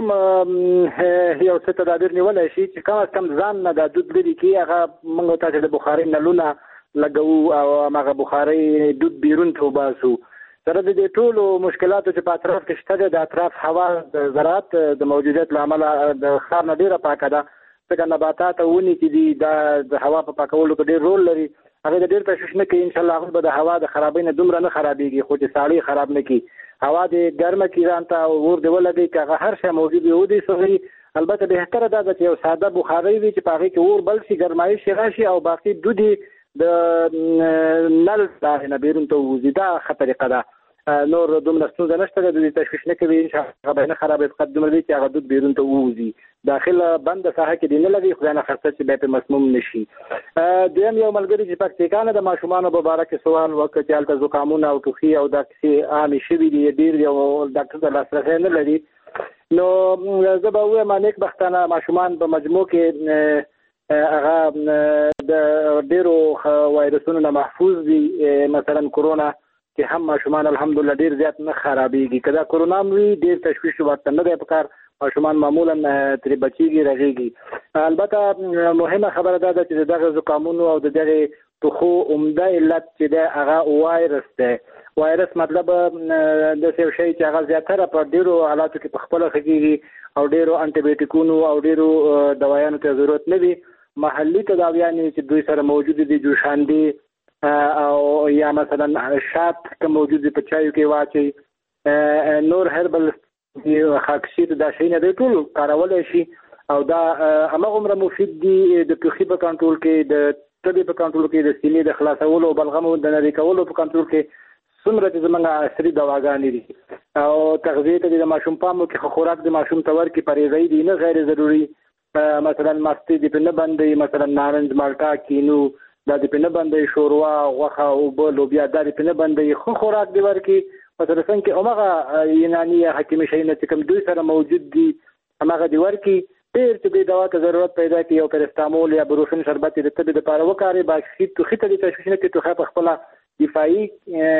یو څه تدابیر نیولای شي چې کم از کم ځان نه د دود لري کې هغه موږ ته د بخاري نلونه لګو او هغه بخاري دود بیرون ته وباسو. سره د دې ټولو مشکلاتو چې په اطراف کې شته د اطراف هوا د زراعت د موجودیت له امله د ښار نه ډېره پاکه ده، ځکه نباتات او ونې چې دي د هوا په پاکولو کې ډېر رول لري. هغه د ډېر تشویش نه کوي، انشاءالله هغه به د هوا د خرابۍ نه دومره نه خرابېږي، خو چې ساړی خراب نه کړي. هوا د ګرمه کې ځان ته اور دې ولګوي که هغه هر شی موجود وي ودې سوځي. البته بهتره دا ده چې یو ساده بخارۍ وي چې په هغې کې اور بل شي، ګرمایش یې راشي او باقي دود یې د نل لارې نه بیرون ته ووځي. دا ښه طریقه ده، نور دومره ستونزه نشته ده، د دې تشویش نه کوي، انشاءالله هغه به نه خرابېږي، فقط دومره دی چې هغه دود بیرون ته ووځي. داخله بنده ساحه کې دې نه لګي، خدای نه خسته چې بیا پرې مسموم نه شي. دویم یو ملګري چې پکتیکا نه د ماشومانو په باره کې سوال وکړ چې هلته زکامونه او ټوخي او دا کیسې عامې شوي دي، ډېر دي او ډاکټر ته لاسرسی نه لري. نو زه به ووایم نیک بختانه ماشومان په مجموع کې هغه د ډېرو وایرسونو نه محفوظ دي، مثلا کرونا چې هم ماشومان الحمدلله ډېر زیات نه خرابېږي. که دا کرونا هم وي ډېر تشویش ورته نه دی پکار، ماشومان معمولا ترې بچېږي رغېږي. البته مهمه خبره دا ده چې د دغه زکامونو او د دغې ټوخو عمده علت چې دی هغه وایرس دی. وایرس مطلب داسې یو شی چې هغه زیاتره په ډېرو حالاتو کې په خپله ښه کېږي او ډېرو انټيبیوټیکونو او ډېرو دوایانو ته ضرورت نه وي. محلي تداویانې چې دوی سره موجود دي، جوشاندې او یا مثلا شات که موجود دي په چایو کې واچي، نور هربل خاکسیت دا شي نه دی ټول کارولای شي او دا هماغومره مفید دي د ټوخي په کنټرول کې، د تبې په کنټرول کې، د سینې د خلاصولو او بلغمو د نری کولو په کنټرول کې څومره چې زموږ عصري دواګانې دي. او تغذیه ته د ماشوم پام وکړي، خوراک د ماشوم ته ورکړي، پرهیزي دي نه غیر ضروري، مثلا مستې دې پرې نه بندوي، مثلا نارنج مالټا کینو دا دې پرې نه بندوي، شوروا غوښه اوبه لوبیا دا دې پرې نه بندوي، ښه خوراک دې ورکړي. مثلا څنګه هماغه یوناني حکیمي شیونه چې کوم دوی سره موجود دي هماغه دې ورکړي. ډېر چې دې دوا ته ضرورت پیدا کړي، یو پرستامول یا بروفین شربت د تبې دپاره وکاري، باقي ټوخي ته دې تشویش نه کړي. ټوخی په خپله دفاعي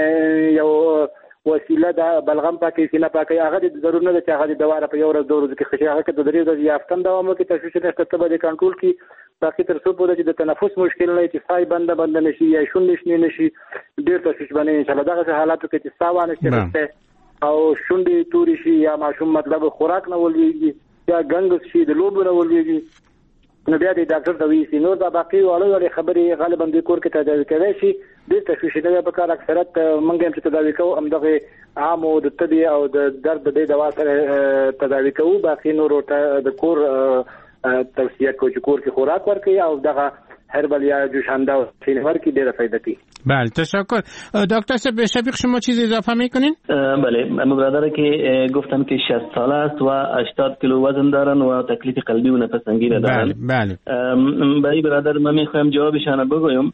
یو وسیله ده، بلغم پاکوي، سینه پاکوي، هغه دې ضرور نه ده چې هغه د دوا په یو ورځ دوه ورځو کې ښه شي. هغه که د درې ورځې یا هفتم دوام وکړي تشویش نشته، ته به دې کنټرول کړي. باقي تر څو پورې چې د تنفس مشکل نه وي، چې ساه بنده بنده نه شي یا شونډې شنې نه شي، ډېر تشویش به نه وي انشاءالله. دغسې حالاتو کې چې ساه وانشته او شونډې تورې شي یا ماشوم مطلب خوراک نه ولوېږي یا ګنګس شي، د لوبو نه ولوېږي، نو بیا دې ډاکټر ته ویسي. نور دا باقي وړې وړې خبرې غالبا دوی کور کې تداوي کولی شي، ډېر تشویش نه دی پکار. اکثرت موږ هم چې تداوي کوو همدغې عامو د تبې او د درد د دې دوا سره تداوي کوو، باقي نورو ته د کور توصیه کوو چې کور کې خوراک ورکړي او دغه هربل یا جوشانده و چینی ورکی ډیره فایده کوي. بله تشکر. دکتر شفیق شما چیزی اضافه میکنین؟ بله برادر که گفتم که شصت ساله است و هشتاد کیلو وزن دارن و تکلیف قلبی و نفس‌تنگی را دارن. بله بله. برای برادر من میخوایم جوابشان بگویم.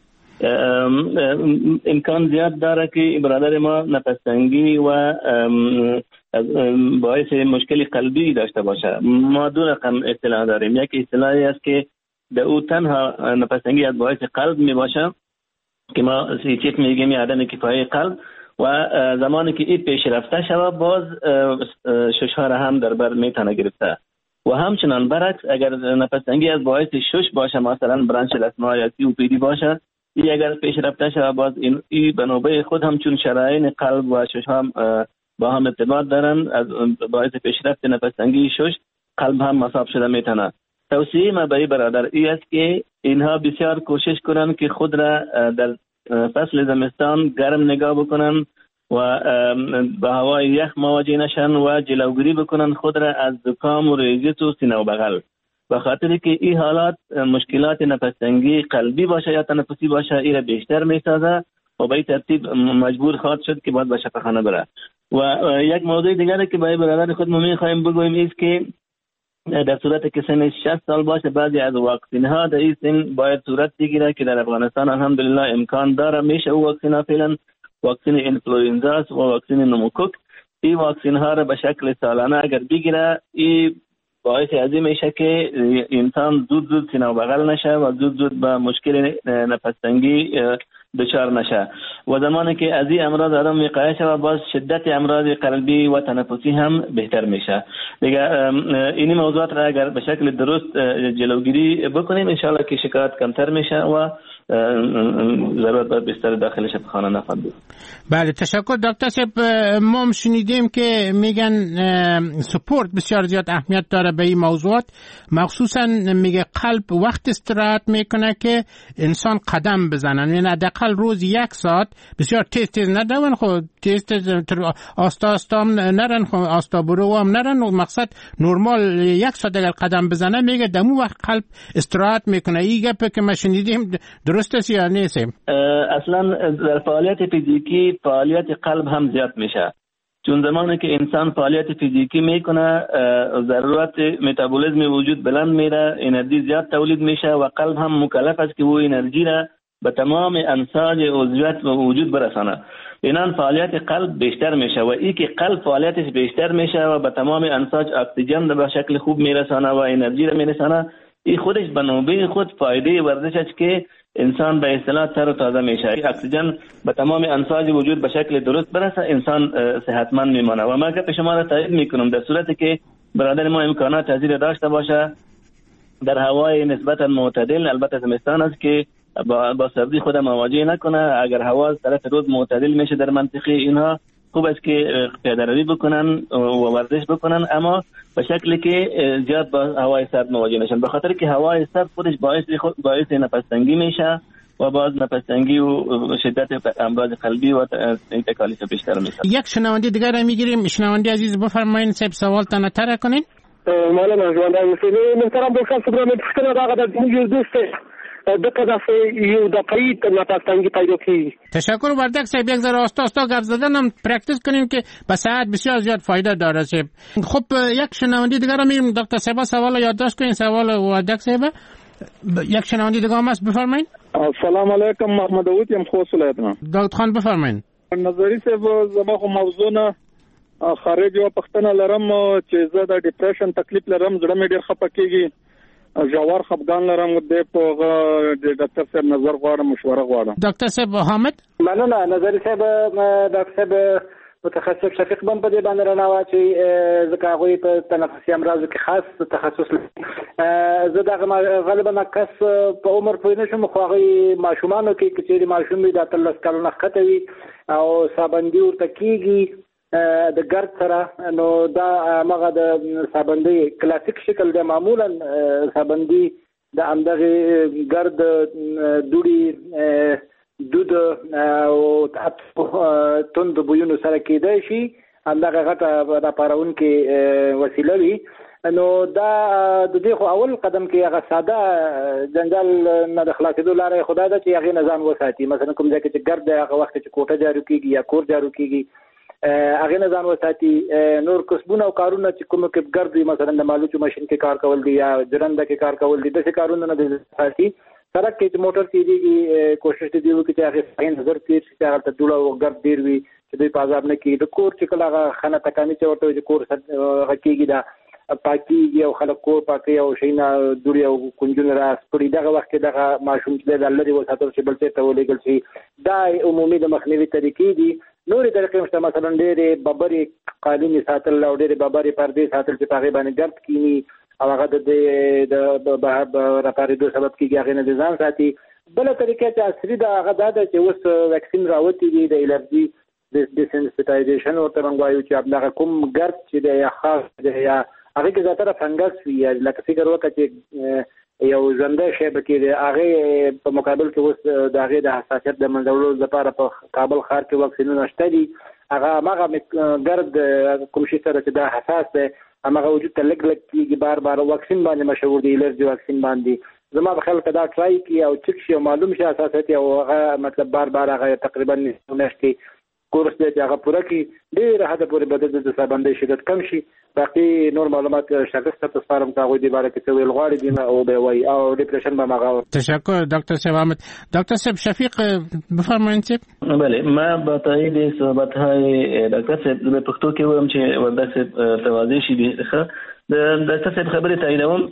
امکان زیاد داره که برادر ما نفس‌تنگی و باعث مشکل قلبی داشته باشه. ما دو رقم اصطلاح داریم. یک اصطلاحی است که در او تنها نفس‌تنگی از باعث قلب می باشه که ما سیچیت میگیم عدم کفایه قلب و زمانی که این پیشرفته شود باز شش‌ها را هم در بر میتونه گرفته و همچنان برعکس اگر نفس‌تنگی از باعث شش باشه مثلا برانش لثما یا سی او پی دی باشه این اگر پیشرفته شود باز این ای بنابه خود همچون شرایین قلب و شش هم با هم ارتباط دارن از باعث پیشرفت نفس‌تنگی شش قلب هم مصاب شده میتونه. توصیه ما برای برادر ای است که اینها بسیار کوشش کنند که خود را در فصل زمستان گرم نگاه بکنن و به هوای یخ مواجه نشن و جلوگیری بکنن خود را از زکام و ریزش و سینه و بغل، به خاطر که این حالات مشکلات نفس‌تنگی قلبی باشه یا تنفسی باشه این را بیشتر میسازه و به این ترتیب مجبور خواهد شد که باید به شفاخانه بره. و یک موضوع دیگری که برای برادر خود ما می‌خوایم بگوییم است که در صورت که سن شصت سال باشه بعضی از واکسین ها در این سن باید صورت بگیره که در افغانستان الحمدلله امکان داره، میشه او واکسین ها فعلا واکسن اینفلوئنزا است و واکسن نموکوک. این واکسن ها را به شکل سالانه اگر بگیره این باعث از این میشه که انسان زود زود سینه و بغل نشه و زود زود به مشکل نفس تنگی دچار نشه و زمانی که از این امراض آدم وقایه شود باز شدت امراض قلبی و تنفسی هم بهتر میشه. دیگه این موضوعات را اگر به شکل درست جلوگیری بکنیم انشالله که شکایت کمتر میشه و ضرورت باید بستر داخل شفاخانه نخواهد بود. بله تشکر دکتر صاحب. ما هم شنیدیم که میگن سپورت بسیار زیاد اهمیت داره به این موضوعات، مخصوصا میگه قلب وقت استراحت میکنه که انسان قدم بزنن، یعنی حداقل روز یک ساعت بسیار تیز تیز ندون، خب تیز تیز آستا آستا هم نرن، خب آستا برو هم نرن، و مقصد نرمال یک ساعت اگر قدم بزنه میگه دمو وقت قلب استراحت میکنه. این گپ که ما شنیدیم درست است یا نیست؟ اصلا در فعالیت فیزیکی فعالیت قلب هم زیاد میشه، چون زمانی که انسان فعالیت فیزیکی میکنه ضرورت متابولیسم وجود بلند میره، انرژی زیاد تولید میشه و قلب هم مکلف است که وہ انرژی را به تمام انساج عضویت و وجود برسانه. اینان فعالیت قلب بیشتر میشه و ای که قلب فعالیتش بیشتر میشه و به تمام انساج اکسیژن به شکل خوب میرسانه و انرژی را میرسانه، این خودش به نوبه خود فایده ورزش است که انسان به اصطلاح تر و تازه میشه. اکسیژن به تمام انساج وجود به شکل درست برسه انسان صحتمند میمانه. و من که شما را تایید میکنم در صورتی که برادر ما امکانات تزریق داشته باشه در هوای نسبتا معتدل، البته زمستان است که با, با سردی خود مواجه نکنه، اگر هوا از طرف روز معتدل میشه در منطقه اینها خوب است که پیاده‌روی بکنن و ورزش بکنن، اما به شکلی که زیاد با هوای سرد مواجه نشن، به خاطر که هوای سرد خودش باعث باعث نفس تنگی میشه و باز نفس تنگی و شدت امراض قلبی و تکالیف بیشتر میشه. یک شنونده دیگر را میگیریم. شنونده عزیز بفرمایید صاحب سوال تان تر کنین. مولانا ژوندای اوسئ. محترم دوستان پروګرام پښتنه راغله د موږ دوست دغه داسې یو دقیق نفس تنگی پیدا کی. تشکر وردک صاحب. یک ذره آستا آستا گپ زدن هم پرکتیس کنیم که به صحت بسیار زیاد فایده داره صاحب. خب یک شنونده دیگر را میگیم دکتر صاحب سوال یادداشت کنین. سوال وردک صاحب. یک شنونده دیگر هم هست بفرمایید. السلام علیکم محمد داوود یم خوست ولایتنا. داوود خان بفرمایید. نظری صاحب زما خو موضوع نه خارج یو پښتنه لرم چې زه د ډیپریشن تکلیف لرم، زړه مې ډیر خپه کیږي، جوار خفګان لرم، د په د ډاکټر صاحب نظر غواړم، مشوره غواړم. ډاکټر صاحب حامد مننه. نظری صاحب ډاکټر صاحب متخصص شفیق بم په دې باندې رانه چې ځکه هغه په تنفسي امراضو کې خاص تخصص لري. زه دغه غالبا کس په عمر پوه نشم، خو هغه ماشومانو کې کچېری ماشوم د اتلس کلونو ښکته وي او سابندي ورته کیږي د ګرد سره، نو دا مغه د سابندي کلاسیک شکل د معمولا سابندي د امدغه ګرد دوړي دود او توند بویونو سره کېدای شي، همدغه غټه راپارون کې وسیله وي. نو دا د دې خو اول قدم کې هغه ساده جنجال نه د خلاصېدو لاره خدای ده چې هغه نظام وساتي. مثلا کوم ځای کې چې ګرد هغه وخت چې کوټه جارو کیږي یا کور جارو کیږي هغه نظام وساتي. نور کسبونه او کارونه چې کوم کې ګرد وي، مثلا د مالوچو ماشين کې کار کول دي یا جرنده کې کار کول دي، دغه کارونه نه دي ساتي. سړک کې چې موټر تیریږي کوشش دې وکړي چې هغه صحیح نظر تیر شي، هغه ته ډوله او ګرد ډیر وي چې دوی په عذاب نه کېږي. د کور چې کله هغه خانه تکامي چې ورته چې کور کېږي دا پاکيږي او خلک کور پاکي او شینا دوړي او کنجونه را سپړي، دغه وخت کې دغه ماشوم چې د لری وساتل شي بل څه ته ولېږل شي. دا عمومي د مخنیوي طریقې دي. نورې طریقې مشته، مثلا ډېرې ببرې قالینې ساتل او ډېرې ببرې پردې ساتل چې په هغې باندې ګرد کینی او هغه د راپارېدو سبب کېږي، هغې نه د ځان ساتي. بله طریقه چې عصري ده هغه دا ده چې اوس ویکسین راوتي دي د الرجي ډیسنسټایزیشن ورته موږ وایو، چې همدغه کوم ګرد چې دی یا خاص دی یا هغې کې زیاتره فنګس وي، لکه فکر وکړه چې یو ژوندی شی به کې دی، هغې په مقابل کې اوس د هغې د حساسیت د منځه وړلو لپاره په کابل ښار کې واکسینونه شته دي. هغه هماغه ګرد کوم شي سره چې دا حساس دی هماغه وجود ته لږ لږ کېږي، بار بار واکسین باندې مشهور دی، الرجي واکسین باندې. زما په خیال که دا ټرای کړي او چک شي او معلوم شي حساسیت او هغه مطلب بار بار هغه تقریبا میاشتې کورس دی چې هغه پوره کړي ډېره حده پورې به د سربندۍ شدت کم شي. باقي نور معلومات شاګرد ته سپارم که هغوی دې باره کې څه ویل غواړي دي او به وایي او ډیپریشن به هماغه. تشکر دکتر صاحب احمد. دکتر صاحب شفیق بفرمایید. بله ما با تایید صحبت‌های دکتر صاحب به پښتو کې وایم چې ورته صاحب توضیح شي ښه. د دکتر صاحب خبرې تاییدوم.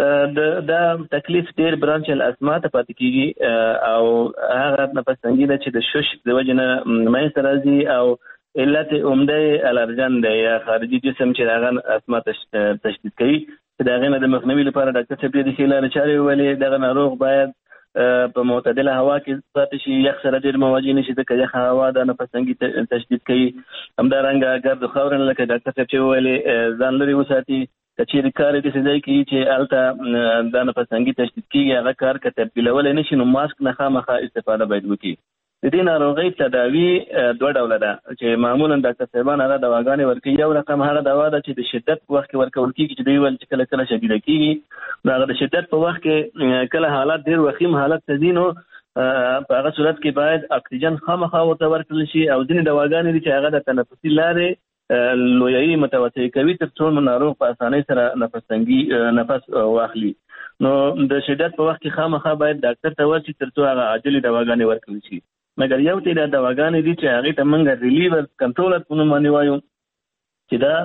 د دا تکلیف ډېر برانچ الاسما ته پاتې کېږي او هغه نفس تنګي ده چې د شش د وجې نه منځته راځي او علت عمده الرجن دی یا خارجي جسم چې هغه اسما تشدید کوي. چې د هغې نه د مخنیوي لپاره ډاکټر صاحب ډېرې ښې لارې چارې وویلې. دغه ناروغ باید په معتدله هوا کې پاتې شي، یخ سره ډېر مواجه نه شي ځکه یخه هوا د نفس تنګي تشدید کوي. همدارنګه ګرد خاورې نه لکه ډاکټر صاحب چې وویلې ځان لرې وساتي. که چېرې کار یې داسې ځای کوي چې هلته دا نفس تنګي تشدید کېږي هغه کار که تبدیلولی نه شي نو ماسک نه خامخا استفاده باید وکړي. د دې ناروغۍ تداوي دوه ډوله ده چې معمولا ډاکټر صاحبان هغه دواګانې ورکوي. یو رقم هغه دوا ده چې د شدت په وخت کې ورکول کېږي چې دوی ویل چې کله کله شدیده کېږي نو هغه د شدت په وخت کې کله حالات ډېر وخیم حالت ته ځي نو په هغه صورت کې باید اکسیجن خامخا ورته ورکړل شي او ځینې دواګانې دي چې هغه د تنفسي لارې لویایي متوسع کوي تر څو ناروغ په اسانۍ سره نفس تنګي نفس واخلي. نو د شدت په وخت کې خامخا باید ډاکټر ته ورشي تر څو هغه عاجلې دواګانې ورکړل شي. مګر یو تعداد دواګانې دي چې هغې ته موږ ریلیور کنټرولر په نوم باندې وایو چې دا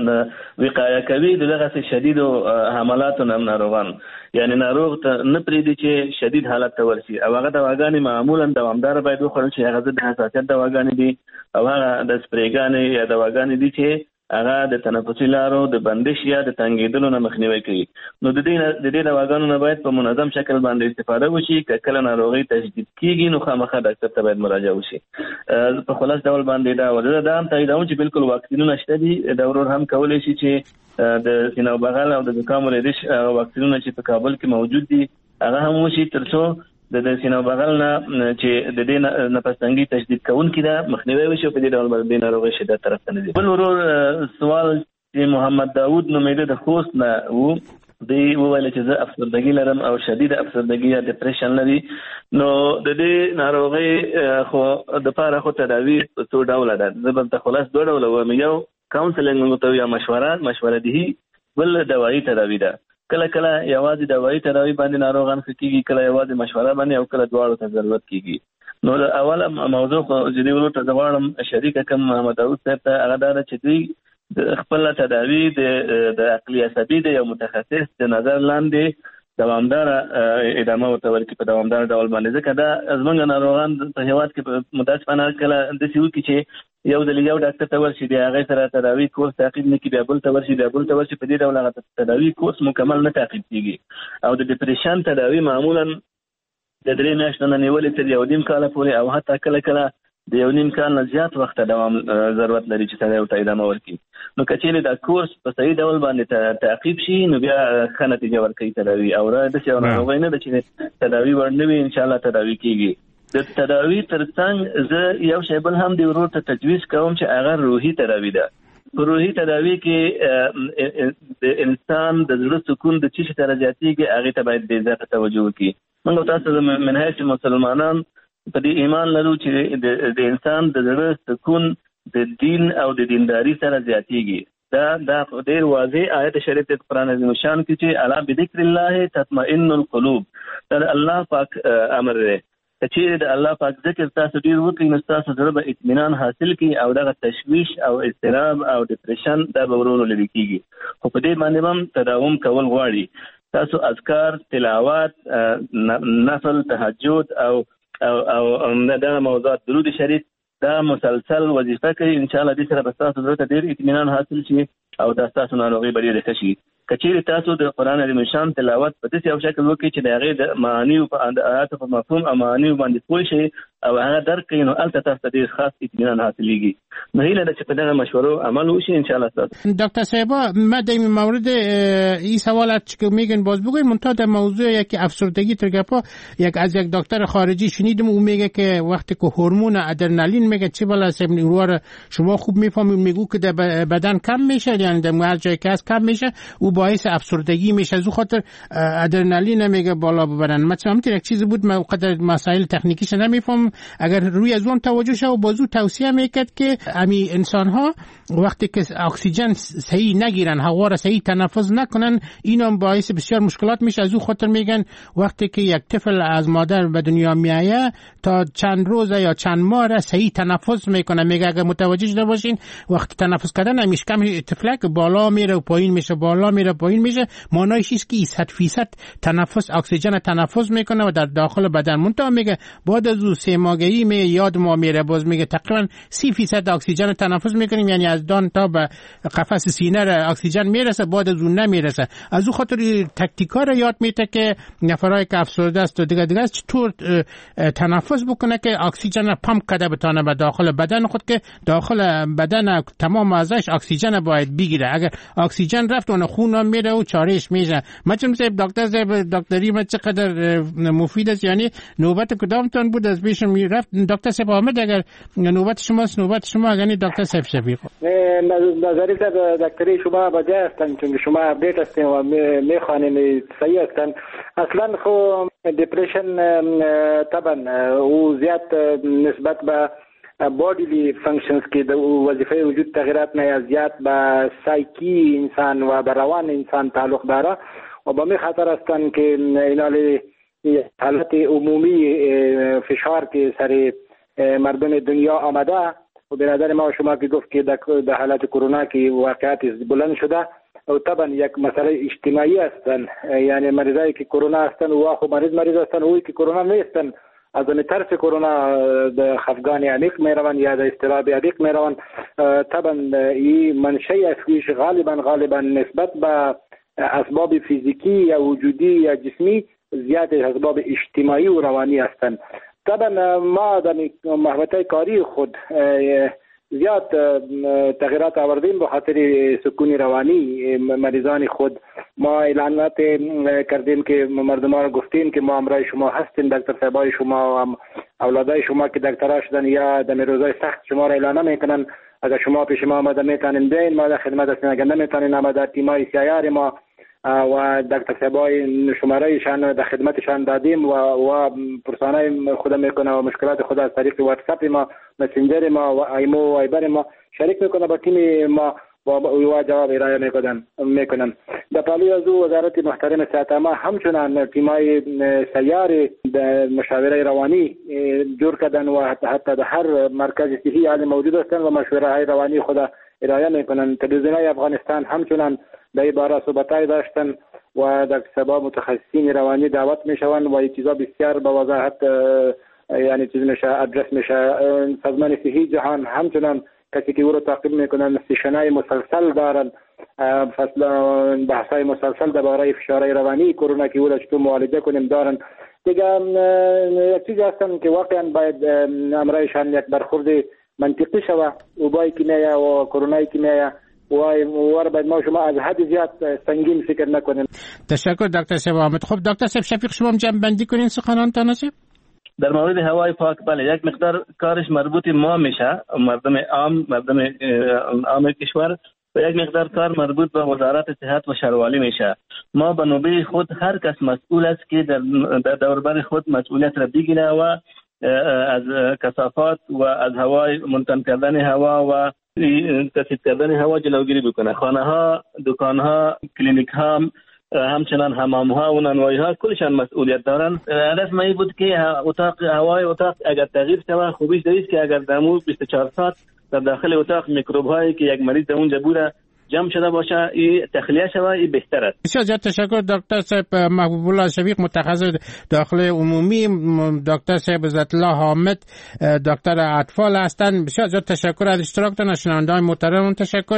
د وقایه کوي د دغسې شدیدو حملاتو نه ناروغان یعنی ناروغ ته نه پرېږدي چې شدید حالت ته ورشي او هغه دواګانې معمولا دوامداره باید وخوړل شي. هغه ضد حساسیت دواګانې دي او هغه د سپرېګانې یا دواګانې دي چې هغه د تنفسي لارو د بندش یا د تنګېدلو نه مخنیوی کوي. نو د دې د دې دواګانو نه باید په منظم شکل باندې استفاده وشي. که کله ناروغي تشدید کېږي نو خامخا ډاکټر ته باید مراجعه وشي. په خلاص ډول باندې دا وده دا هم تاییدوم چې بالکل واکسینونه شته دي. دا ورور هم کولی شي چې د سینه او بغل او د زکام و ریش واکسینونه چې په کابل کې موجود دي هغه هم وشي تر څو د سینه او بغل نه چې د دې نفس تنګي تشدید کوونکي ده مخنیوی وشي په دې ډول باندې ناروغي شدت طرف ته نه ځي. بل ورور سوال چې محمد داود نومېده د خوست نه و دی وویل چې زه افسردګي لرم او شدید افسردګي یا ډپریشن لري. نو د دې ناروغۍ خو د پاره خو تداوی څو ډوله ده. زه به ته خلاص دوه ډوله وایم. یو کاونسلینګ ته یا مشوره مشوره دي، بل دوايي تداوی ده. کله کله یوازې دوايي تداوی باندې ناروغان ښه کېږي، کله یوازې مشوره باندې او کله دواړو ته ضرورت کېږي. نو د اوله موضوع خو چې دی ورور ته زه غواړم شریکه کم محمد داود صاحب ته هغه دا ده چې دوی د خپل تداوی د عقلي عصبي د یو متخصص د نظر لاندې دوامداره ادامه ورته ورکړي په دوامداره ډول باندې. ځکه دا زموږ ناروغان په هېواد کې متاسفانه کله داسې وکړي چې یو ځل یو ډاکټر ته ورشي د هغې سره تداوي کورس تعقیب نه کړي، بیا بل ته ورشي بیا بل ته ورشي، په دې ډول هغه تداوي کورس مکمل نه تعقیب کېږي. او د ډپریشن تداوي معمولا د درې میاشتو نه نیولې تر یو نیم کاله پورې او حتی کله کله د یو نیم کال نه زیات وخت دوام ضرورت لري چې سړی ورته ادامه ورکړي. نو که چېرې دا کورس په صحیح ډول باندې تعقیب شي نو بیا ښه نتیجه ورکوي تداوي. او داسې یو ناروغۍ نه ده چې تداوي وړ نه وي، انشاءالله تداوي کېږي. د تداوي ترڅنګ زه یو شی بل هم د ورور ته تجویز کوم چې هغه روحي تداوي ده. په روحي تداوي کې د انسان د زړه سکون د څه شي سره زیاتېږي هغې ته باید بې زیاته توجه وکړي. موږ تاسو من حیث مسلمانان په دې ایمان لرو چې د انسان د زړه سکون د دین او د دینداري سره زیاتېږي. دا دا ډېر واضح آیت شریف د قرآن عظیم شان کې چې الا بذکر الله تطمئن القلوب، دا الله پاک امر دی. که چېرې د الله پاک ذکر تاسو ډېر وکړئ نو ستاسو زړه به اطمینان حاصل کړي او دغه تشویش او اضطراب او ډپریشن دا به ورو ورو لرې کېږي. خو په دې باندې هم تداوم کول غواړي. تاسو اذکار، تلاوت، نفل، تهجد او او او دا موضوعات درود شریف دا مسلسل وظیفه کوي. انشاءالله دې سره به ستاسو زړه ته ډېر اطمینان حاصل شي او دا ستاسو ناروغي به ډېره ښه شي. که چېرې تاسو د قرآن عظیم شان تلاوت په داسې یو شکل وکړئ چې د هغې د معانیو په آیاتو په مفهوم او معانیو باندې پوه شئ او هغه درک کړئ نو هلته تاسو ته ډېر خاص اطمینان حاصلېږي. نو هیله ده چې په دغه مشورو عمل وشي انشاءالله. تاسو دکتر صاحبا من در این مورد این سوالات که میگن باز بگوین منتها در موضوع یک افسردگی ترگپا یک از یک دکتر خارجی شنیدم او میگه که وقتی که هورمون ادرنالین میگه چه بالا سیم نیروار شما خوب میفهمید میگو که در بدن کم میشه، یعنی در هر جایی که هست کم میشه او باعث افسردگی میشه. از خاطر ادرنالین میگه بالا ببرن. مثلا همین یک چیزی بود من قدر مسائل تکنیکیش نمیفهم اگر روی از اون توجه شد و بازو توصیه میکرد که امی انسان ها وقتی که اکسیژن صحیح نگیرن، هوا را صحیح تنفس نکنن، اینا باعث بسیار مشکلات میشه. از او خاطر میگن وقتی که یک طفل از مادر به دنیا میایه تا چند روز یا چند ماه را صحیح تنفس میکنه. میگه اگر متوجه شده باشین وقتی تنفس کردن همیشه کم طفلک بالا میره و پایین میشه، بالا میره پایین میشه، معنیش است که صد فیصد تنفس اکسیژن تنفس میکنه و در داخل بدن. منتها میگه بعد از اون سه ماهگی می یاد ما میره، باز میگه تقریبا سی فیصد اکسیژن تنفس میکنیم، یعنی از دان تا به قفس سینه را اکسیژن میرسه، بعد از اون نمیرسه. از اون خاطر تکتیکا را یاد میده که نفرای که افسرده است و دیگه دیگه چطور تنفس بکنه که اکسیژن را پمپ کرده بتونه به داخل بدن خود، که داخل بدن تمام ازش اکسیژن باید بگیره. اگر اکسیژن رفت اون خون میره و چارش میشه. مثلا دکتر صاحب دکتری ما چقدر مفید است، یعنی نوبت کدامتون بود از پیش میرفت؟ دکتر صاحب آمد اگر نوبت شماست نوبت شما، یعنی دکتر صاحب شفیق. نظری دکتری شما بجای هستن چون شما اپدیت هستین و میخوانین صحیح هستن. اصلا خو دیپریشن طبعا او زیاد نسبت به بودیلی فانکشنز که د وظیفه وجود تغییرات نه زیاد به سایکی انسان و به روان انسان تعلق داره و به می خاطر هستن که اینالی حالت عمومی فشار که سر مردم دنیا آمده و به نظر ما و شما که گفت که در حالت کرونا که واقعیت بلند شده و طبعا یک مسئله اجتماعی هستن، یعنی مریضایی که کرونا هستن و واخو مریض مریض هستن و که کرونا نیستن از این ترس کرونا د خفگان عمیق میروند یا د اضطراب عمیق میروند. طبعا این منشأ اصلیش غالبا غالبا نسبت به اسباب فیزیکی یا وجودی یا جسمی زیاد اسباب اجتماعی و روانی هستند. طبعا ما در محوطه کاری خود زیاد تغییرات آوردیم به خاطر سکون روانی مریضان خود. ما اعلانات کردیم که مردم را گفتیم که ما همراه شما هستیم، دکتر صاحبای شما و اولادای شما که دکترها شدن یا در روزهای سخت شما را اعلان میکنن. اگر شما پیش ما آمده میتونین بین ما در خدمت هستیم، اگر نمیتونین ما در تیمای سیار ما و دکتر صاحبای شمارهشان در خدمتشان دادیم و و پرسانای خود میکنه و مشکلات خود از طریق واتساپ ما، مسنجر ما و ایمو و ایبر ما شریک میکنه با تیم ما و و جواب ارائه میکنن میکنن. در پالی از وزارت محترم صحت ما همچنان تیمای سیار مشاوره روانی جور کردن و حتی حتی در هر مرکز صحی حال موجود هستند و مشوره های روانی خود ارائه میکنن. تلویزیونای افغانستان همچنان در باره صحبتای داشتن و در سبا متخصصین روانی دعوت میشوند و این چیزا بسیار با وضاحت یعنی چیز میشه ادرس میشه. سازمان صحی جهان همچنان کسی که او رو تعقیب میکنن سیشنای مسلسل دارن، فصل بحثای مسلسل درباره فشارهای روانی کرونا که او را چطور معالجه کنیم دارن. دیگه یک چیز هستن که واقعا باید امرایشان یک برخورد منطقی شوه و بای کیمیا و کرونای کیمیا و وار باید ما شما از حد زیاد سنگین فکر نکنیم. تشکر دکتر صاحب آمد. خب دکتر صاحب شفیق شما هم جمع بندی کنین سخنانتان هست؟ در مورد هوای پاک بله یک مقدار کارش مربوط ما میشه، مردم عام مردم عام کشور، و یک مقدار کار مربوط به وزارت صحت و شهروانی میشه. ما به نوبه خود هر کس مسئول است که در, در دوربر خود مسئولیت را بگیره و از کثافات و از هوای منتن کردن هوا و کثیف کردن هوا جلوگیری بکنه. خانه ها، دکان ها، کلینیک ها، همچنان حمام ها و نانوایی ها کلشان مسئولیت دارن. هدف ما این بود که اتاق هوای اتاق اگر تغییر شود خوبیش دارید که اگر دمو بیست و چهار ساعت در داخل اتاق میکروب هایی که یک مریض در اونجا بوده جمع شده باشه این تخلیه شود این بهتر است. بسیار زیاد تشکر دکتر صاحب محبوب الله شفیق متخصص داخل عمومی، دکتر صاحب عزت الله حامد دکتر اطفال هستند. بسیار زیاد تشکر از اشتراکتان. شنوندگان محترم تشکر.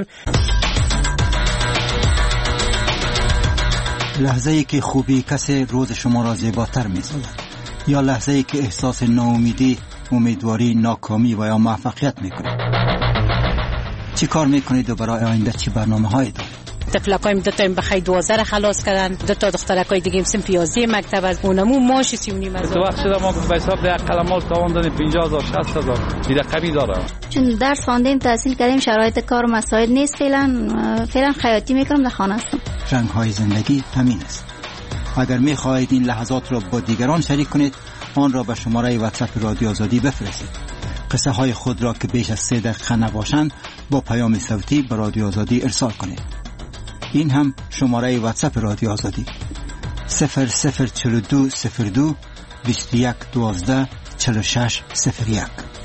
لحظه ای که خوبی کسی روز شما را زیباتر می سازد یا لحظه ای که احساس ناامیدی، امیدواری، ناکامی و یا موفقیت می کنید. چی کار می کنید و برای آینده چی برنامه هایی دارید؟ تفلکایم دو تا بخای دوازده خلاص کردن، دو تا دخترکای دیگه سم پیازی مکتب از اونمو ماش سی و نیم هزار. تو وقت شده ما به حساب ده قلمال تاوان دادیم پنجاه هزار شصت هزار دیده قوی داره. چون درس خواندیم تحصیل کردیم شرایط کار مساعد نیست، فعلا فعلا خیاطی میکنم در خانه هستم. رنگ های زندگی همین است. اگر میخواهید این لحظات را با دیگران شریک کنید آن را به شماره واتساپ رادیو آزادی بفرستید. قصه های خود را که بیش از سه دقیقه نباشند با پیام صوتی به رادیو آزادی ارسال کنید. این هم شماره واتساپ رادیو آزادی صفر صفر چهل و دو صفر دو بیست و یک دوازده چهل و شش صفر یک.